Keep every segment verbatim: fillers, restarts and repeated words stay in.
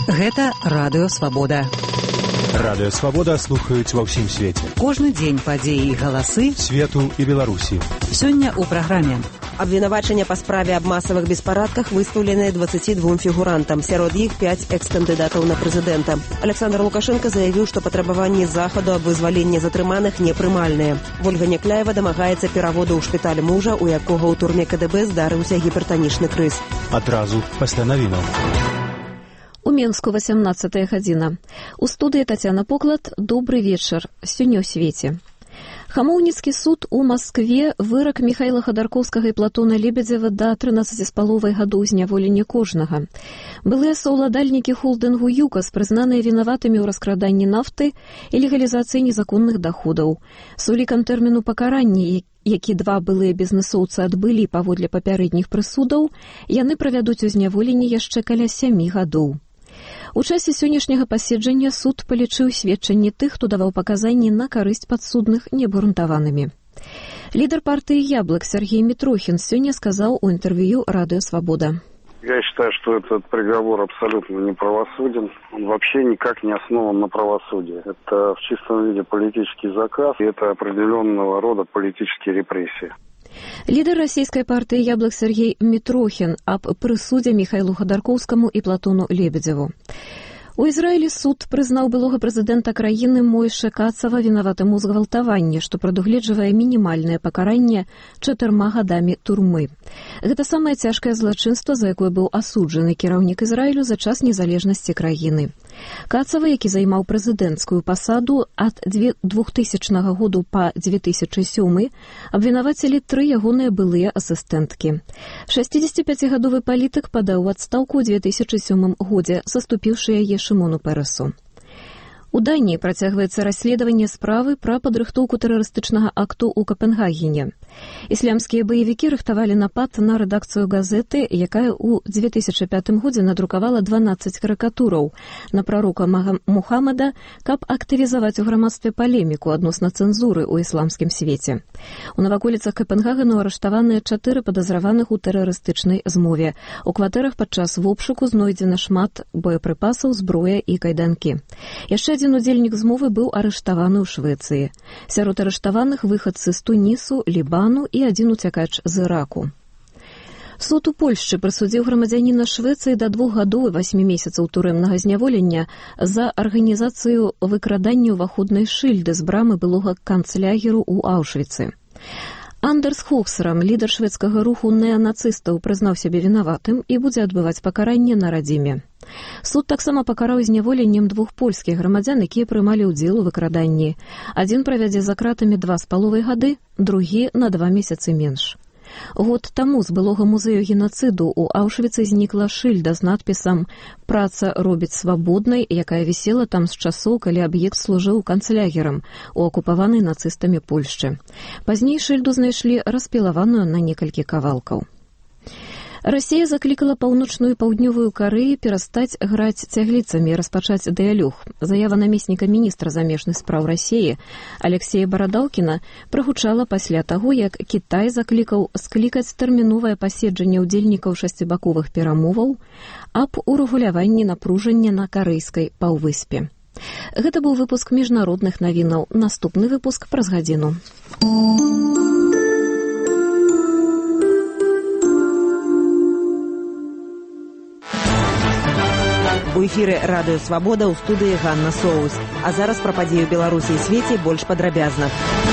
Гэта Радыё Свабода. Радыё Свабода слухаюць ва ўсім свеце. Кожны дзень падзеі і галасы свету і Беларусі. Сёння ў праграме. Абвінавачання па справе аб масавых беспарадках выстаўленыя дваццаці двум фігурантам. Сярод іх пяць экс-кандыдатаў на прэзідэнта. Александр Лукашенко заявіў, што патрабаванні захаду аб вызваленні затрыманых непрымальныя. Ольга Някляева дамагаецца пераводу ў шпіталь мужа, у якога ў турме ка дэ бэ здарыўся гіпертанічны крыз. Адразу пасля навінаў. У Менску васямнаццатая гадзіна. У студыі Тацяна Поклад. Добры вечар. Сёння ў свеце. Хамоўніцкі суд у Маскве вырак Міхайла Хадаркоўскага і Платона Лебедзева да трынаццаці з паловай гадоў зняволення кожнага. Былыя саўладальнікі холдынгу ЮКАС прызнаныя вінаватымі ў раскраданні нафты і легалізацыі незаконных даходаў. З улікам тэрміну пакарання, які два былыя бізнесоўцы адбылі паводле папярэдніх прысудаў, яны правядуць у зняволенні яшчэ каля сямі гадоў. У часе сённяшняга паседжання суд палічыў сведчанні тых, хто даваў паказанні на карысць падсудных неабгрунтаванымі. Лідар партыі «Яблок» Сергей Митрохин сёння сказаў у интервью «Радио Свобода». Я считаю, что этот приговор абсолютно неправосуден. Он вообще никак не основан на правосудии. Это в чистом виде политический заказ, и это определенного рода политические репрессии. Лідар расійскай партыі «Яблок» Сергей Митрохин аб прысудзе Міхайлу Хадаркоўскаму і Платону Лебедзеву. У Ізраілі суд прызнаў былога прэзідэнта краіны Мойше Кацава вінаватым у згвалтаванні, што прадугледжвае мінімальнае пакаранне чатырма гадамі турмы. Гэта самае цяжкае злачынства, за якое быў асуджаны кіраўнік Ізраілю за час незалежнасці краіны. Кацава, які займаў прэзідэнцкую пасаду ад двухтысячнага году па дзве тысячы сёмы, абвінавацілі тры ягоныя былыя асістэнткі. шасцідзесяціпяцігадовы палітык падаў у адстаўку ў дзве тысячы сёмым годзе, саступіўшы яе Шымону Пэрэсу. У Даніі працягваецца расследаванне справы пра падрыхтоўку тэрарыстычнага акту ў Капенгагене. Іслямскія баевікі рыхтавалі напад на рэдакцыю газеты, якая ў дзве тысячы пятым годзе надрукавала дванаццаць карыкатураў на прарока Мухаммада, каб актывізаваць у грамадстве палеміку адносна цэнзуры ў ісламскім свеце. У наваколіцах Капенгагену арыштаваныя чатыры падазраваных у тэрарыстычнай змове. У кватэрах падчас вобшуку знойдзена шмат боепрыпасаў, зброя і кайданкі. Яшчэ адзін удзельнік змовы быў арыштаваны ў Швецыі. Сярод арыштаваных выхадцы з Тунісу, Лібану і адзін уцякач з Іраку. Суд у Польшчы прысудзіў грамадзяніна Швецыі да двух гадоў і васьмі месяцаў турэмнага зняволення за арганізацыю выкрадання ўваходнай шыльды з брамы былога канцлягеру ў Аўшвіцы. Андерс Хоксрам, лідар шведскага руху неанацыстаў, прызнаў сябе вінаватым і будзе адбываць пакаранне на радзіме. Суд таксама пакараў зняволеннем двух польскіх грамадзян, якія прымалі ўдзел у выкраданні. Адзін правядзе за кратамі два з паловай гады, другі на два месяцы менш. Год таму з былога музею генацыду ў Аўшвіцы знікла шыльда з надпісам «Праца робіць свабоднай», якая вісела там з часоў, калі аб'ект служыў канцлягерам у акупаванай нацыстамі Польшчы. Пазней шыльду знайшлі распілаваную на некалькі кавалкаў. Расія заклікала паўночную і паўднёвую Карэю перастаць граць цягліцамі і распачаць дыялог. Заява намесніка міністра замежных спраў Расіі Алексея Барадаўкіна прагучала пасля таго, як Кітай заклікаў склікаць тэрміновае паседжанне ўдзельнікаў шасцібаковых перамоваў аб урэгуляванні напружання на карэйскай паўвыспе. Гэта быў выпуск міжнародных навінаў. Наступны выпуск праз гадзіну. У эфіры «Радыё Свабода», ў студыі Ганна Соус. А зараз пра падзею Беларусі і свеце больш падрабязна.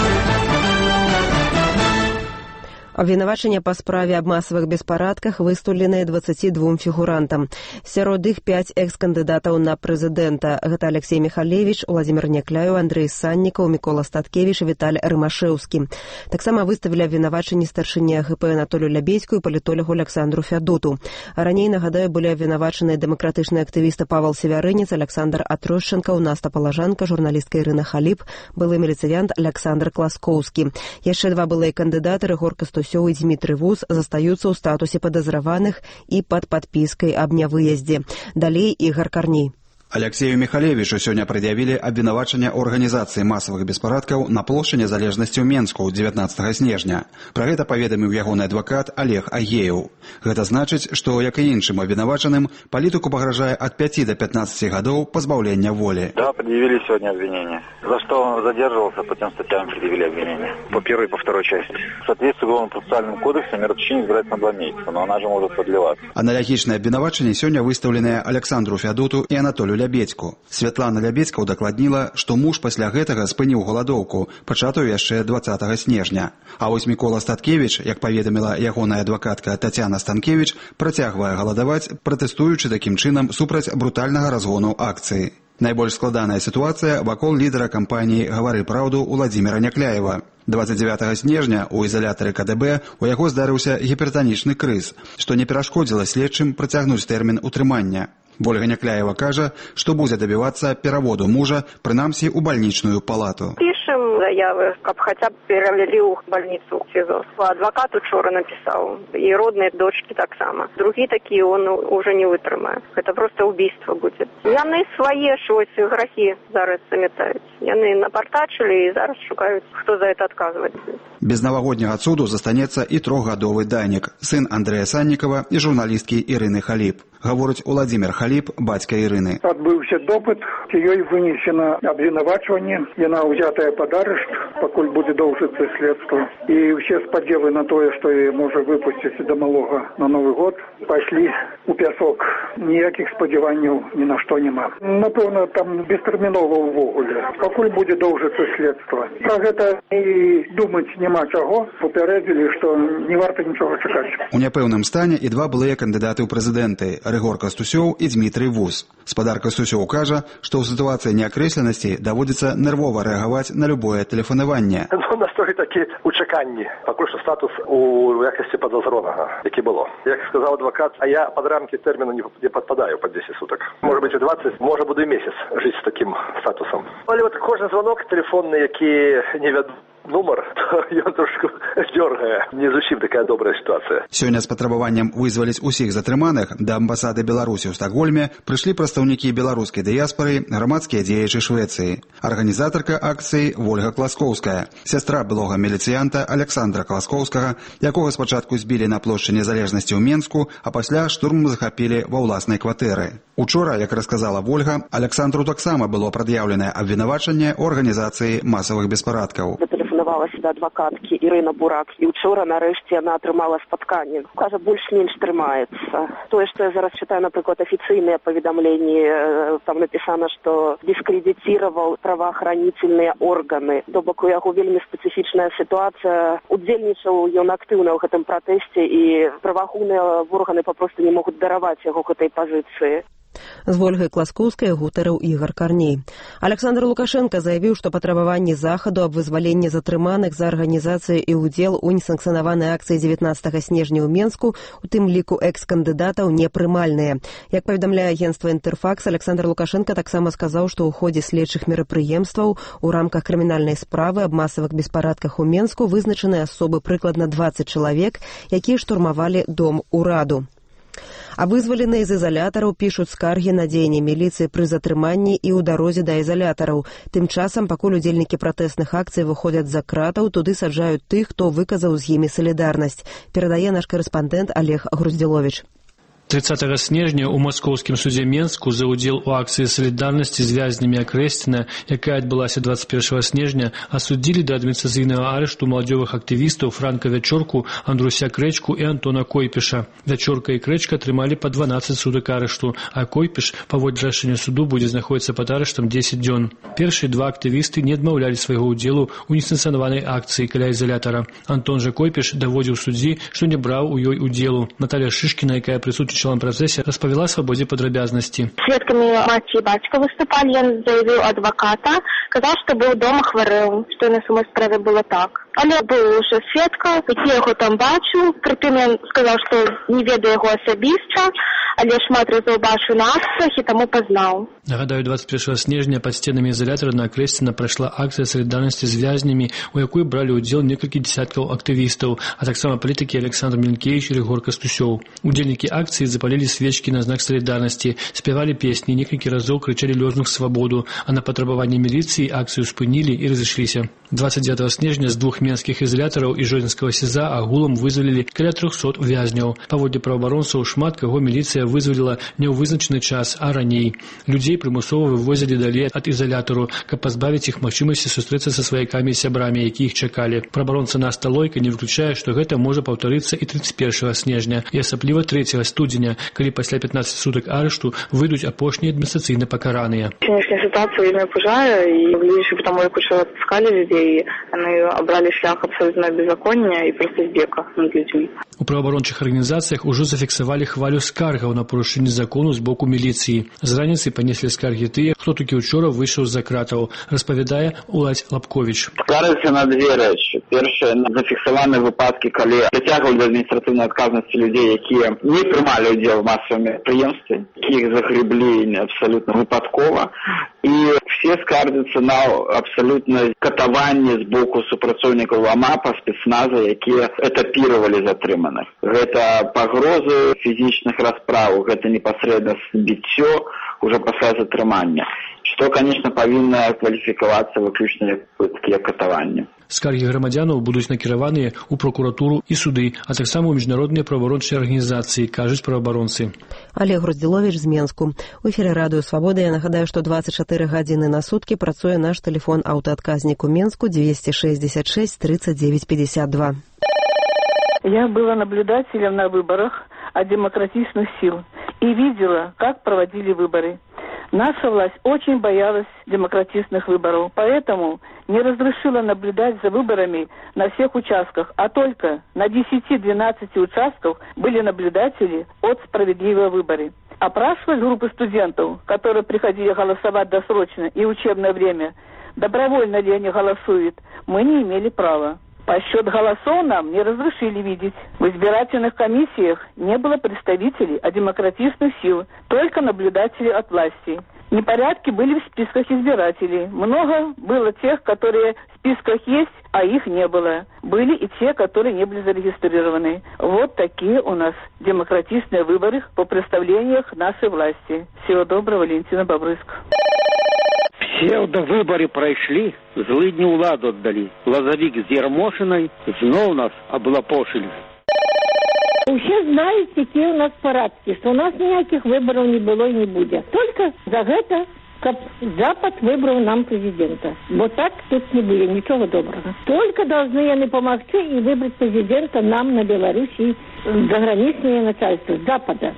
Абвінавачання па справе аб масавых беспарадках выстаўленыя дваццаці двум фігурантам. Сярод іх пяць экс-кандыдатаў на прэзідэнта. Гэта Алексей Михалевич, Владимир Някляеў, Андрей Саннікаў, Мікола Статкевіч і Віталь Рымашэўскі. Таксама выставілі абвінавачанні старшыні а гэ пэ Анатолію Лябейскую і палітолагу Александру Фядоту. Раней, нагадаю, былі абвінавачаныя дэмакратычныя актывісты Павел Севярынец, Александр Атрощенкаў, Наста Палажанка, журналістка Ірына Халіп, былы міліцыянт Александр Класкоўскі. Яшчэ два былыя кандыдаты Рыгор Кастусёў і Дмітрый Вуз застаюцца ў статусе падазраваных і пад падпіскай аб нявыездзе. Далей Ігар Карней. Алексею Михалевичу сёння прад'явілі абвінавачанне ў арганізацыі масавых беспарадкаў на плошчы Незалежнасці ў Менску дзевятнаццатага снежня. Пра гэта паведаміў ягоны адвакат Олег Агеев. Гэта значыць, што, як і іншым абвінавачаным, палітыку пагражае ад пяти до пятнадцати гадоў пазбаўлення волі. Да, предъявили сегодня обвинение. За что он задерживался, по тем статьям предъявили обвинение. По первой и по второй части. В соответствии с Уголовно-процессуальным кодексом мероприятие избирается на два месяца, но она же может продлеваться. Аналогичное обвинавачанне сёння выставленае Александру Фядуту і Анатолию Лябедьку. Святлана Лябедька удакладніла, што муж пасля гэтага спыніў галадоўку, пачатую яшчэ двадцатага снежня. А вось Мікола Статкевич, як паведаміла ягоная адвакатка Тацяна Станкевич, працягвае галадаваць, пратэстуючы такім чынам супраць брутальнага разгону акцыі. Найбольш складаная сітуацыя вакол лідара кампаніі «Гавары праўду» Уладзіміра Някляева. двадцать девятого снежня у ізалятары ка дэ бэ у яго здарыўся гіпертанічны крыз, што не перашкодзіла следчым працягнуць тэрмін утрымання. Вольга Някляева кажа, што будзе дабівацца пераводу мужа, прынамсі, у бальнічную палату. Пишем заявы, каб хотя бы перевели в больницу в СИЗО. Адвокат учора написал, и родные дочки так само. Другие такие он уже не вытрымает. Это просто убийство будет. Яны свае щось грахи зараз заметаюць. Яны напартачили и зараз шукаюць, хто за это отказывается. Без навагодняга цуду застанецца і трохгадовы Данік, сын Андрэя Саннікава і журналісткі Ірыны Халіп. Гаворыць Уладзімір Халіп, бацька Ірыны. Адбыўся допыт, ёй вынесена абвінавачванне, яна ўзятая пад арышт, пакуль будзе доўжыцца следства. І ўсе спадзевы на тое, што яе можа выпусціць да малога на Новы год, пайшлі у пясок. Ніякіх спадзяванняў ні на што няма. Напэўна, там бестэрмінова ўвогуле. Пакуль будзе доўжыцца следства. Пра гэта і думаць няма чаго, папярэдзілі, што не варта нічога чакаць. У няпэўным стане і два былыя кандыдаты ў прэзідэнты – Рыгор Кастусёў і Дмітрый Вус. Спадар Кастусёў кажа, што ў сітуацыі неакрэсленасці даводзіцца нервова рэагаваць на любое тэлефанаванне. Ну, настрой такі у чаканні. Пакуль што статус у якасці падазронага, які было. Як сказаў адвакат, а я пад рамкі тэрміну не падпадаю пад десять суток. Можа быць і двадцать, можа буду і месяц жыць з такім статусам. Але вот кожны звонок тэлефонны, які не вяду нумар, то ён трошку дёргае. Не зусім такая добрая сітуацыя. Сёння з патрабаваннем вызваліць усіх затрыманых да амбасады Беларусі ў Стакгольме прыйшлі прадстаўнікі беларускай дыяспары, грамадскія дзеячы Швецыі. Арганізатарка акцыі Вольга Класкоўская, сястра былога міліцыянта Александра Класкоўскага, якога спачатку збілі на плошчы Незалежнасці ў Менску, а пасля штурм захапілі ва ўласнай кватэры. Учора, як расказала Вольга, Александру таксама было прад'яўленае абвінавачанне ў арганізацыі масавых беспарадкаў. Тэлефанавала сюда адвакаткі Ірына Бурак, і учора нарэшце яна атрымала спатканне. Кажа, больш-менш трымаецца. Тое, што я зараз чытаю, напрыклад, афіцыйныя паведамленні, там напісана, што дыскрэдыцировал праваахранительныя органы. То бок у яго вельмі спецыфічная сітуацыя. Удзельнічаў ён актыўна ў гэтым пратэсце, і праваахоўныя органы папросту не могуць дараваць яго гэтай пазіцыі. З Вольгай Класкоўскай гутарыў Ігар Карней. Александр Лукашенко заявіў, што патрабаванні захаду аб вызваленні затрыманых за арганізацыю і ўдзел у несанкцыянаванай акцыі дзевятнаццатага снежня ў Менску, у тым ліку экс-кандыдатаў, непрымальныя. Як паведамляе агенцтва «Інтэрфакс», Александр Лукашенко таксама сказаў, што ў ходзе следчых мерапрыемстваў у рамках крымінальнай справы аб масавых беспарадках у Менску вызначаны асобы прыкладна двадцать чалавек, якія штурмавалі дом ураду. А вызваленыя з ізалятараў пішуць скаргі на дзеянні міліцыі пры затрыманні і ў дарозе да ізалятараў. Тым часам, пакуль удзельнікі пратэсных акцый выходзяць за кратаў, туды саджаюць тых, хто выказаў з імі салідарнасць. Перадае наш корэспандэнт Олег Груздзіловіч. тридцатого снежня у Маскоўскім судзе Менску за ўдзел у акцыі салідарнасці з вязнямі Акрэсціна, якая адбылася двадцать первого снежня, асудзілі да адміністрацыйнага арышту маладзёвых актывістаў Франка Вячорку, Андруся Крэчку і Антона Койпіша. Вячорка і Крэчка атрымалі па дванаццаць сутак арышту, а Койпіш, паводле рашэння суду, будзе знаходзіцца пад арыштам дзесяць дзён. Першыя два актывісты не адмаўлялі свайго ўдзелу ў несанкцыянаванай акцыі каля ізалятара. Антон жа Койпіш даводзіў суддзі, што не браў у ёй удзелу. Наталья Шышкіна, якая прысутнічала в процессе, распавяла свабодзе падрабязнасці. Сведкамі маці і бацька выступалі, ён заявіў адваката, казаў, што быў дома хварэў, што на самой справе было так. Але быў уже сведка, які яго там бачыў, прытым ён сказаў, што не ведае яго асабіста, але шмат разоў бачыў на акцыях і таму пазнаў. Нагадаю, двадцать первого снежня пад сценамі ізалятара на Акрэсціна прайшла акцыя салідарнасці з вязнямі, у якой бралі ўдзел некалькі дзесяткаў актывістаў, а таксама палітыкі Александр Мілінкевіч і Рыгор Кастусёў. Удзельнікі акцыі запалілі свечкі на знак салідарнасці, спявалі песні, некалькі разоў крычалі лёзунг «Свабоду», а на патрабаванне міліцыі акцыю спынілі і разышліся. двадцать девятого снежня з двух менскіх ізалятараў і Жодзінскага СІЗА агулам вызвалілі каля трохсот вязняў. Паводле праваабаронцаў, шмат каго міліцыя вызваліла не ў вызначаны час, а раней. Людзей прымусова вывозілі далей ад ізалятару, каб пазбавіць іх магчымасці сустрэцца са сваякамі і сябрамі, які іх чакалі. Праваабаронца Наста Лойка не выключае, што гэта можа паўтарыцца і тридцать первого снежня, і асабліва трэцяга студзеня, калі пасля пятнадцати сутак арышту выйдуць апошнія адміністрацыйна пакараныя. Сённяшняя ситуация меня пугает, и видишь, потому как уже отпускали людей, они обрали шлях абсолютно беззакония и просто избега над людьми. У праваабарончых арганізацыях ужо зафіксавалі хвалю скаргаў на парушэнне закону з боку міліцыі. З раніцы панеслі скаргі тыя, хто толькі учора выйшаў з-за кратаў, распавядае Уладзь Лапковіч. Скаржацца на две рэчы. Першае, зафіксаваны выпадкі, калі прыцягваюць да адміністратыўнай адказнасці людзей, якія не прымалі ўдзел в масавым мерапрыемстве, якіх загрэблі абсалютна выпадкова. І все скардзяцца на абсалютна катаванне з боку супрацоўнікаў АМАПа, спецназа, якія этапіравалі затрыманых. Гэта пагрозы фізічных распраў, гэта непасрэдна біццё уже пасля затрымання, што, конечно, павінна кваліфікавацца выключна як катаванне. Скаргі грамадзянаў будуць накіраваныя ў прокуратуру і суды, а таксама ў міжнародныя праваабарончыя арганізацыі, кажуць праваабаронцы. Олег Груздзіловіч з Менску. У эфіры Радыё Свабода. Я нагадаю, што двадцать четыре гадзіны на суткі працуе наш тэлефон аўтаадказнік у Менску двести шестьдесят шесть тридцать девять пятьдесят два. Я была наблюдателем на выборах от демократичных сил и видела, как проводили выборы. Наша власть очень боялась демократичных выборов, поэтому не разрешила наблюдать за выборами на всех участках, а только на десяти-двенадцати участках были наблюдатели от «Справедливые выборы». Опрашивали группы студентов, которые приходили голосовать досрочно и учебное время, добровольно ли они голосуют, мы не имели права. Подсчет голосов нам не разрешили видеть. В избирательных комиссиях не было представителей от демократичных сил, только наблюдатели от власти. Непорядки были в списках избирателей. Много было тех, которые в списках есть, а их не было. Были и те, которые не были зарегистрированы. Вот такие у нас демократичные выборы по представлениях нашей власти. Всего доброго, Валентина Бобрыська. Псевдовыборы пройшли, злыдні ўладу отдали. Лазовик с Ермошиной знов нас облапошили. Все знают, какие у нас парадки, что у нас никаких выборов не было и не будет. Только за это, как Запад выбрал нам президента. Вот так тут не было, ничего доброго. Только должны они помогти и выбрать президента нам на Беларуси, заграничное начальство Запада.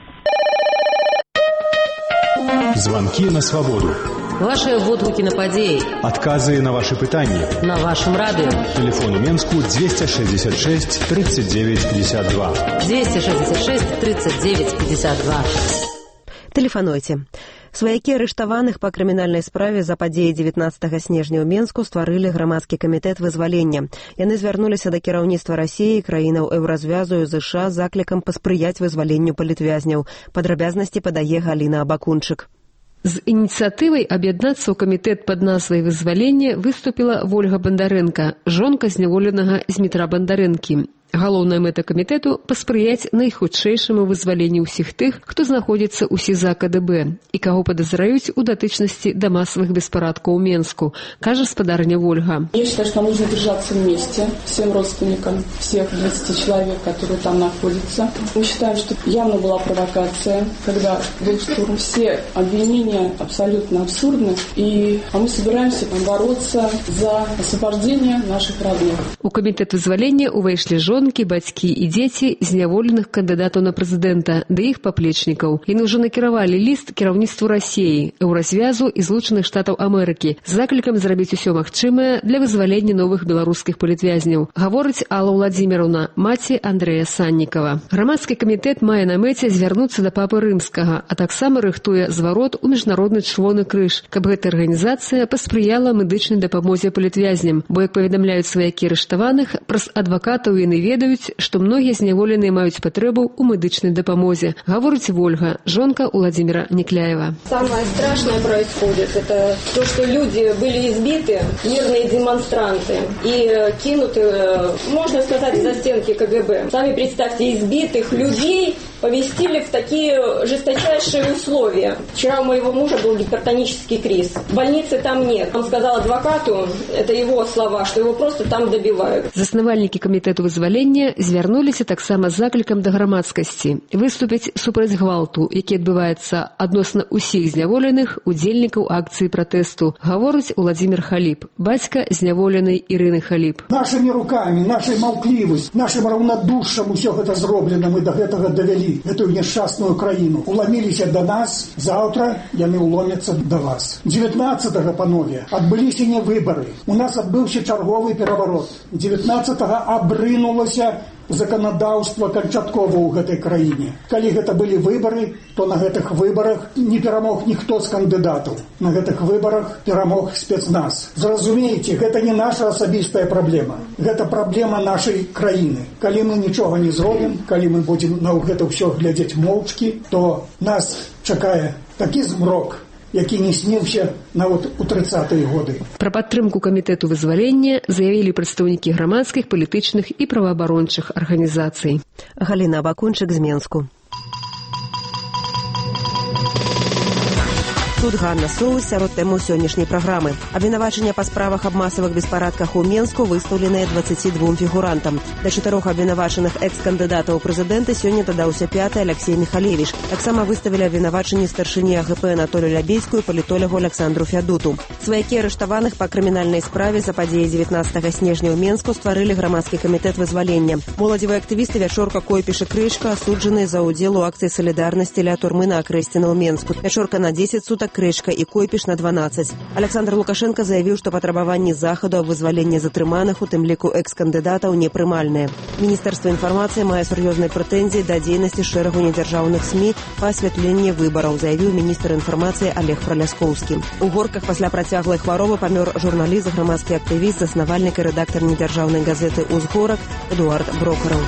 Звонки на свободу. Ваши водгукі на падзеі. Адказы на ваши пытанні. На вашем радио. Телефон у Менску двести шестьдесят шесть тридцать девять пятьдесят два. двести шестьдесят шесть тридцать девять пятьдесят два. Тэлефануйце. Сваякі арыштаваных па крымінальнай справе за падзеі дзевятнаццатага снежня ў Менску стварылі грамадскі камітэт вызвалення. Яны звярнуліся да кіраўніцтва Расіі, краінаў Еўразвязу і ЗША з заклікам паспрыяць вызваленню палітвязняў. Падрабязнасці падае Галіна Абакунчык. З ініцыятывай аб'яднацца ў камітэт пад назвай «Вызвалення» выступіла Вольга Бандарэнка, жонка зняволенага Змітра Бандарэнкі. Галоўная мэта камітэту – паспрыяць найхутчэйшаму вызваленню ўсіх тых, хто знаходзіцца ў СІЗА КДБ і каго падазраюць у датычнасці да масавых беспарадкаў у Менску, кажа спадарня Вольга. Я считаю, что нам нужно держаться вместе всем родственникам всех двадцати человек, которые там находятся. Мы считаем, что явно была провокация, когда был штурм. Все обвинения абсолютно абсурдны, и а мы собираемся бороться за освобождение наших родных. У камітэт вызвалення увайшлі жонкі, бацькі і дзеці зняволеных кандыдатаў на прэзідэнта, да іх паплечнікаў. Яны ўжо накіравалі ліст кіраўніцтву Расіі, Еўразвязу і Злучаных Штатаў Амерыкі з заклікам зрабіць усё магчымае для вызвалення новых беларускіх палітвязняў, гаворыць Алла Владзіміровна, маці Андрэя Саннікава. Грамадскі камітэт мае на мэце звярнуцца да папы рымскага, а таксама рыхтуе зварот у міжнародны чырвоны крыж, каб гэта арганізацыя паспрыяла медычнай дапамозе палітвязням, бо, як паведамляюць сваякі арыштаваных, праз адвакатаў яны ведаюць, што многія зняволеныя маюць патрэбу ў медычнай дапамозе, гаворыць Вольга, жонка Владимира Некляева. Самое страшное происходит, это то, что люди были избиты, мирные демонстранты, и кинуты, можно сказать, за стенки КГБ. Сами представьте, избитых людей поместили в такие жесточайшие условия. Вчера у моего мужа был гипертонический криз. Больницы там нет. Он сказал адвокату, это его слова, что его просто там добивают. Заснавальнікі камітэту вызвалення звярнуліся таксама з заклікам да грамадскасці выступіць супраць гвалту, які адбываецца адносна ўсіх зняволеных удзельнікаў акцыі пратэсту, гаворыць Владимир Халіп, бацька зняволенай Ірыны Халіп. Нашымі рукамі, нашай маўклівасць, нашым раўнадушшам усё гэта зроблена, мы да гэтага давялі гэтую няшчасную краіну. Уламіліся да нас, заўтра яны ўломяцца да вас. дзевятнаццатага, панове, адбыліся не выбары. У нас адбыўся чарговы пераварот. дзевятнаццатага абрынулася заканадаўства канчаткова ў гэтай краіне. Калі гэта былі выбары, то на гэтых выбарах не перамог ніхто з кандыдатаў. На гэтых выбарах перамог спецназ. Зразумееце, гэта не наша асабістая праблема. Гэта праблема нашай краіны. Калі мы нічога не зробім, калі мы будзем на гэта ўсё глядзець моўчкі, то нас чакае такі змрок, які не сніўся нават у трыццатыя годы. Пра падтрымку камітэту вызвалення заявілі прадстаўнікі грамадскіх, палітычных і праваабарончых арганізацый. Галіна Абакунчык з Менску. Тут Ганна Соус сярод тэмаў сённяшняй праграмы. Абвінавачанне па справах аб масавых беспарадках у Менску выстаўленыя дваццаці двум фігурантам. Да чатырох абвінавачаных экс-кандыдатаў прэзідэнта сёння дадаўся пяты Алексей Михалевич. Таксама выставілі абвінавачанні старшыні АГП Анатолю Лябецьку і палітолягу Александру Фядуту. Сваякі арыштаваных па крымінальнай справе за падзеі дзевятнаццатага снежня ў Менску стварылі грамадскі камітэт вызвалення. Моладзевыя актывісты Вячорка, Койпіш і Крычка асуджаныя за ўдзел у акцыі салідарнасці ля турмы на Акрэсціна ў Менску. Вячорка на дзесяць сутак, Крычка і Койпіш на дванаццаць. Александр Лукашенко заявіў, што патрабаванні захаду аб вызваленні затрыманых, у тым ліку экс-кандыдатаў, непрымальныя. Міністэрства інфармацыі мае сур'ёзныя прэтэнзіі да дзейнасці шэрагу недзяржаўных СМІ па асвятленні выбараў, заявіў міністр інфармацыі Олег Праляскоўскі. У Горках пасля працяглай хваробы памёр журналіст, грамадскі актывіст, заснавальнік і рэдактар недзяржаўнай газеты «Узгорак» Эдуард Брокараў.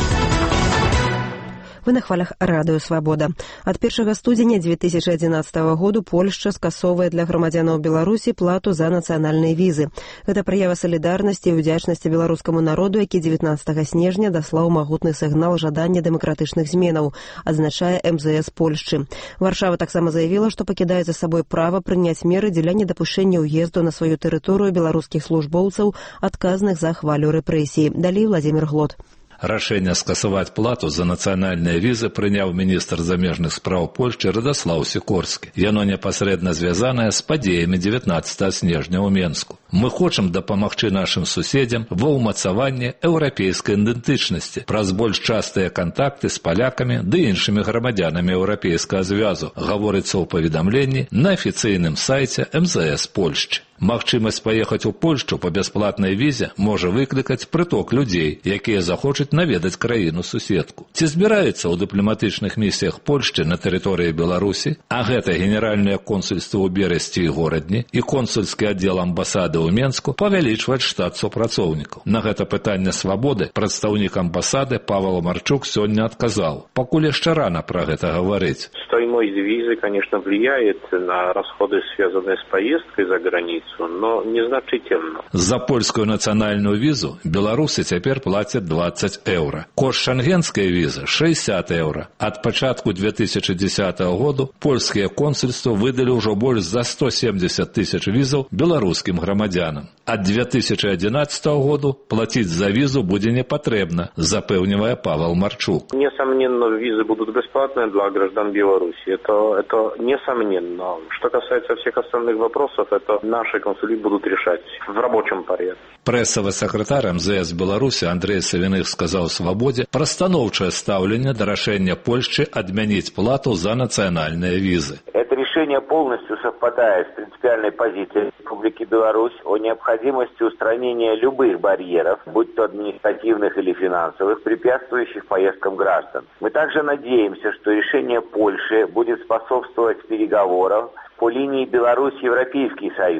Вы на хвалях радыё «Свабода». Ад першага студзеня дзве тысячы адзінаццатага году Польшча скасоўвае для грамадзянаў Беларусі плату за нацыянальныя візы. Гэта праява салідарнасці і ўдзячнасці беларускаму народу, які дзевятнаццатага снежня даслаў магутны сігнал жадання дэмакратычных зменаў, адзначае эм зэ эс Польшчы. Варшава таксама заявіла, што пакідае за сабой права прыняць меры дзеля недапушчэння ўезду на сваю тэрыторыю беларускіх службоўцаў, адказных за хвалю рэпрэсіі. Далей Владимир Глот. Рашэнне скасаваць плату за нацыянальныя візы прыняў міністр замежных спраў Польшчы Радаслаў Сікорскі. Яно непасрэдна звязанае з падзеямі дзевятнаццатага снежня ў Менску. Мы хочам дапамагчы нашым суседзям ва ўмацаванні еўрапейскай ідэнтычнасці праз больш частыя кантакты з палякамі ды іншымі грамадзянамі еўрапейскага звязу, гаворыцца ў паведамленні на афіцыйным сайце эм зэ эс Польшчы. Магчымасць паехаць у Польшчу па бясплатнай візе можа выклікаць прыток людзей, якія захочуць наведаць краіну-суседку. Ці збіраюцца ў дыпламатычных місіях Польшчы на тэрыторыі Беларусі, а гэта генеральнае консульства ў Берасці і Горадні і консульскі аддзел амбасады ў Менску павялічваць штат супрацоўнікаў. На гэта пытанне «Свабоды» прадстаўнік амбасады Павел Марчук сёння адказаў. Пакуль яшчэ рана пра гэта гаварыць. Стоимость визы, конечно, влияет на расходы, связанные с поездкой за границу, но незначительно. За польскую нацыянальную візу беларусы цяпер плацяць дваццаць еўра. Кошт шенгенскай візы шэсцьдзесят еўра. Ад пачатку две тысячи дзесятага году польскія консульства выдалі ўжо больш за сто семьдесят тысяч візаў беларускім грамадзянам. Ад две тысячи одиннадцатого году платіць за візу будзе не патрэбна, запэўнівае Павел Марчук. Несомненно, визы будут бесплатные для граждан Беларуси. Это, это несомненно. Что касается всех остальных вопросов, это наши консулы будут решать в рабочем порядке. Прэсавы сакратар эм зэ эс Беларусі Андрей Савіных сказаў «Свабодзе» пра станоўчае стаўленне да рашэння Польшчы адмяніць плату за нацыянальныя візы. Это решение полностью совпадает с принципиальной позицией Республики Беларусь о необходимости устранения любых барьеров, будь то административных или финансовых, препятствующих поездкам граждан. Мы также надеемся, что решение Польши будет способствовать переговорам по линии Беларусь-Европейский Союз.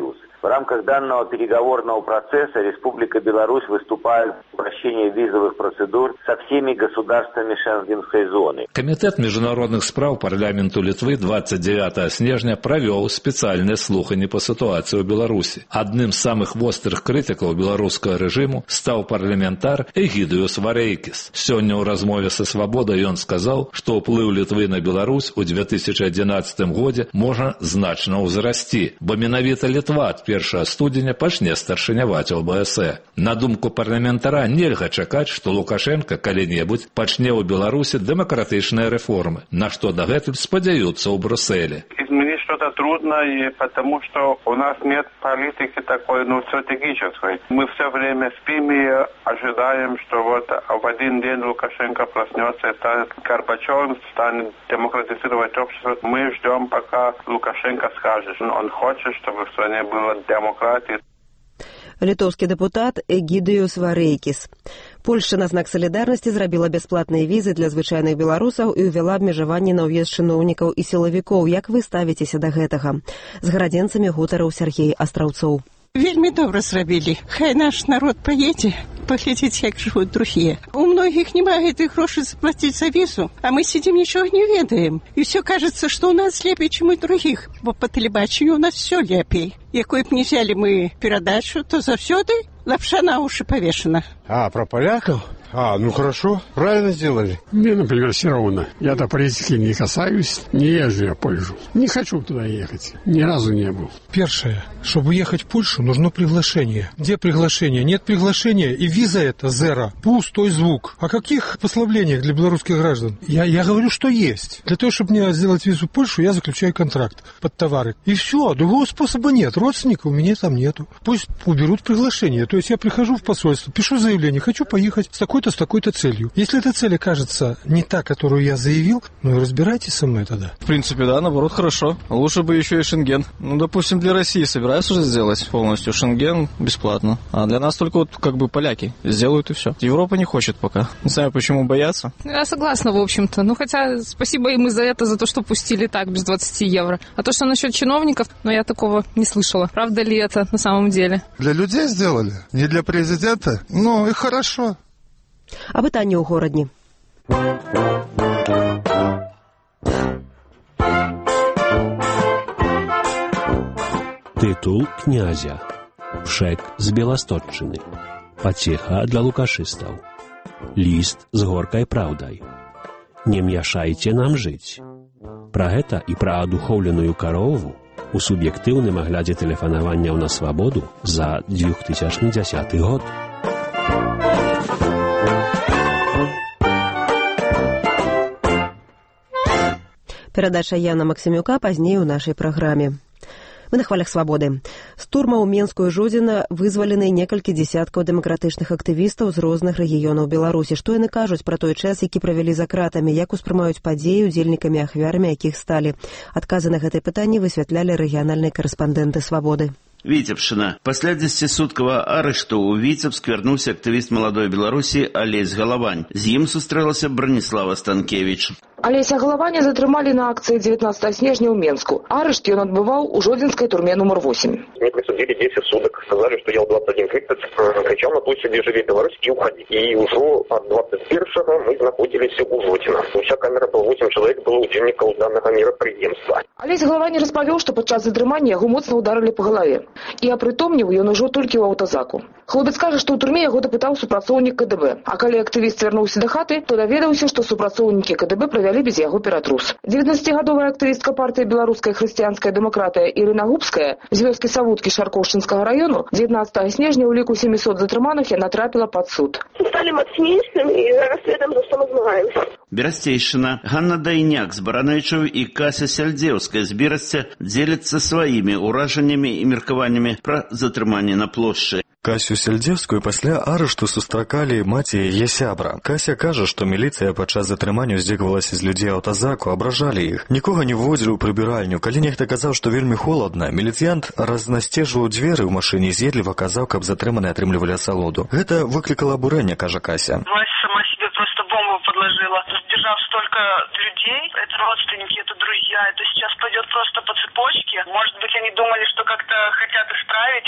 В рамках данного переговорного процесса Республика Беларусь выступает за упрощение визовых процедур со всеми государствами Шенгенской зоны. Комитет международных справ парламенту Литвы двадцать девятого снежня провел специальные слухания по ситуации в Беларуси. Одним из самых острых критиков белорусского режиму стал парламентар Эгидиус Варейкис. Сегодня в размове со «Свободой» он сказал, что уплыв Литвы на Беларусь у две тысячи одиннадцатым году можно значно узрасти, бо менавіта Литва от первого студеня пачне старшыняваць у ОБСЕ. На думку парламентара, нельга чакаць, што Лукашенко калі-небудзь пачне ў Беларусі дэмакратычныя рэформы, на што дагэтуль спадзяюцца ў Брюсселе. Изменить что-то трудно, и потому что у нас нет политики такой, ну, стратегической. Мы все время спим и ожидаем, что вот в один день Лукашенко проснется и станет Горбачевым, станет демократизировать общество. Мы ждем, пока Лукашенко скажет, что он хочет, чтобы в стране была демократия. Літоўскі дэпутат Эгідыюс Варейкіс. Польшча на знак салідарнасці зрабіла бясплатныя візы для звычайных беларусаў і ўвяла абмежаванні на ўезд чыноўнікаў і сілавікоў. Як вы ставіцеся да гэтага? З гарадзенцамі гутарыў Сергей Астраўцоў. Вельмі добра зрабілі. Хай наш народ паедзе, паглядзець, як жывуць другія. У многіх няма гэтых грошай заплаціць за візу, а мы сидим нічога не ведаем. І все кажется, что у нас лепей, чем у других, бо по тэлебачанню у нас все лепей. Якой б не взяли мы перадачу, то заўсёды лапша на уши повешена. А, про поляков? А, ну хорошо, правильно сделали. Мне, например, все равно. Я-то политики не касаюсь, не езжу я в Польшу. Не хочу туда ехать, ни разу не был. Первое, чтобы ехать в Польшу, нужно приглашение. Где приглашение? Нет приглашения, и виза это зеро, пустой звук. О каких послаблениях для белорусских граждан? Я, я говорю, что есть. Для того, чтобы мне сделать визу в Польшу, я заключаю контракт под товары. И все, другого способа нет. Родственников у меня там нету. Пусть уберут приглашение. То есть я прихожу в посольство, пишу заявление, хочу поехать с такой-то, с такой-то целью. Если эта цель окажется не та, которую я заявил, ну и разбирайтесь со мной тогда. В принципе, да, наоборот, хорошо. Лучше бы еще и Шенген. Ну, допустим, для России собираются уже сделать полностью Шенген бесплатно. А для нас только вот как бы поляки сделают и все. Европа не хочет пока. Не знаю, почему боятся. Я согласна, в общем-то. Ну, хотя спасибо им и за это, за то, что пустили так, без двадцати евро. А то, что насчет чиновников, но я такого не слышала. Правда ли это на самом деле? Для людей сделали, не для президента. Ну, и хорошо. А пытанне ў горадні. Тытул князя. Шэк з Беластотчыны. Пацеха для лукашыстаў. Ліст з горкай праўдай. Не мяшайце нам жыць. Пра гэта і пра адухоўленую карову у суб'ектыўным аглядзе тэлефанаванняў на свабоду за две тысячи десятый год. Перадача Яна Максімюка пазней у нашай праграме. Мы на хвалях свабоды. З турма ў Менскую Жодзіна вызвалены некалькі дзесяткаў дэмакратычных актывістаў з розных рэгіёнаў Беларусі. Што яны кажуць пра той час, які правялі за кратамі, як успрымаюць падзеі, удзельнікамі, ахвярамі якіх сталі? Адказы на гэтае пытанне высвятлялі рэгіянальныя карэспандэнты свабоды. Віцебшчына. Пасля дзесяцісуткавага арышту ў Віцебск вярнуўся актывіст маладой Беларусі Алесь Галавань. З ім сустрэлася Браніслава Станкевіч. Алеся Галаваня затрымалі на акцыі девятнадцатого снежня ў Менску. Арышт ён адбываў у Жодзінскай турме номер восемь. Мне присудили десять суток. Сказали, что ел двадцать один месяц. Кричал на площади «Живи Беларусь» и уходи. И уже от двадцать первого мы находились у Жодзіна. Вся камера было восемь человек, было удзельнікаў данного мерапрыемства. Алесь Галаваня распавёў, што падчас затрымання яго моцна ударылі па галаве. І апрытомніў ён ужо толькі ў аўтазаку. Хлопец кажа, што ў турме яго дапытаў супрацоўнік ка дэ бэ. А калі актывіст вярнуўся да хаты, то даведаўся, што супрацоўнікі ка дэ бэ правялі без яго ператрус. девятнадцатигадовая актывістка партыі «Беларуская хрысціянская дэмакратыя» Ірына Губская з вёскі Савуткі Шаркоўшчынскага раёну девятнадцатого снежня ў ліку семисот затрыманых яна трапіла пад суд. Сталі мацнейшымі і зараз следам за самазмагаемся. Берасцейшчына. Ганна Дайняк з Баранавічаў і Кася Сяльдзеўская з Берасця дзеляцца сваімі ўражаннямі і меркаваннямі пра затрыманне на плошчы. Касю Сяльдзеўскую пасля арышту сустракалі маці яе сябра. Кася кажа, што міліцыя падчас затрымання здзекавалася з людзей аўтазаку, абражалі іх. Нікога не вводзілі ў прыбіральню. Калі нехта казаў, што вельмі холадна, міліцыянт разнасцежваў дзверы ў машыне і з'едліва казаў, каб затрыманыя атрымлівалі асалоду. Гэта выклікала абурэнне, кажа Кася. Власть сама себе просто бомбу подложила. Задержав столько людей, это родственники, это друзья, это сейчас пойдет просто по цепочке. Может быть, они думали, что как-то хотят исправить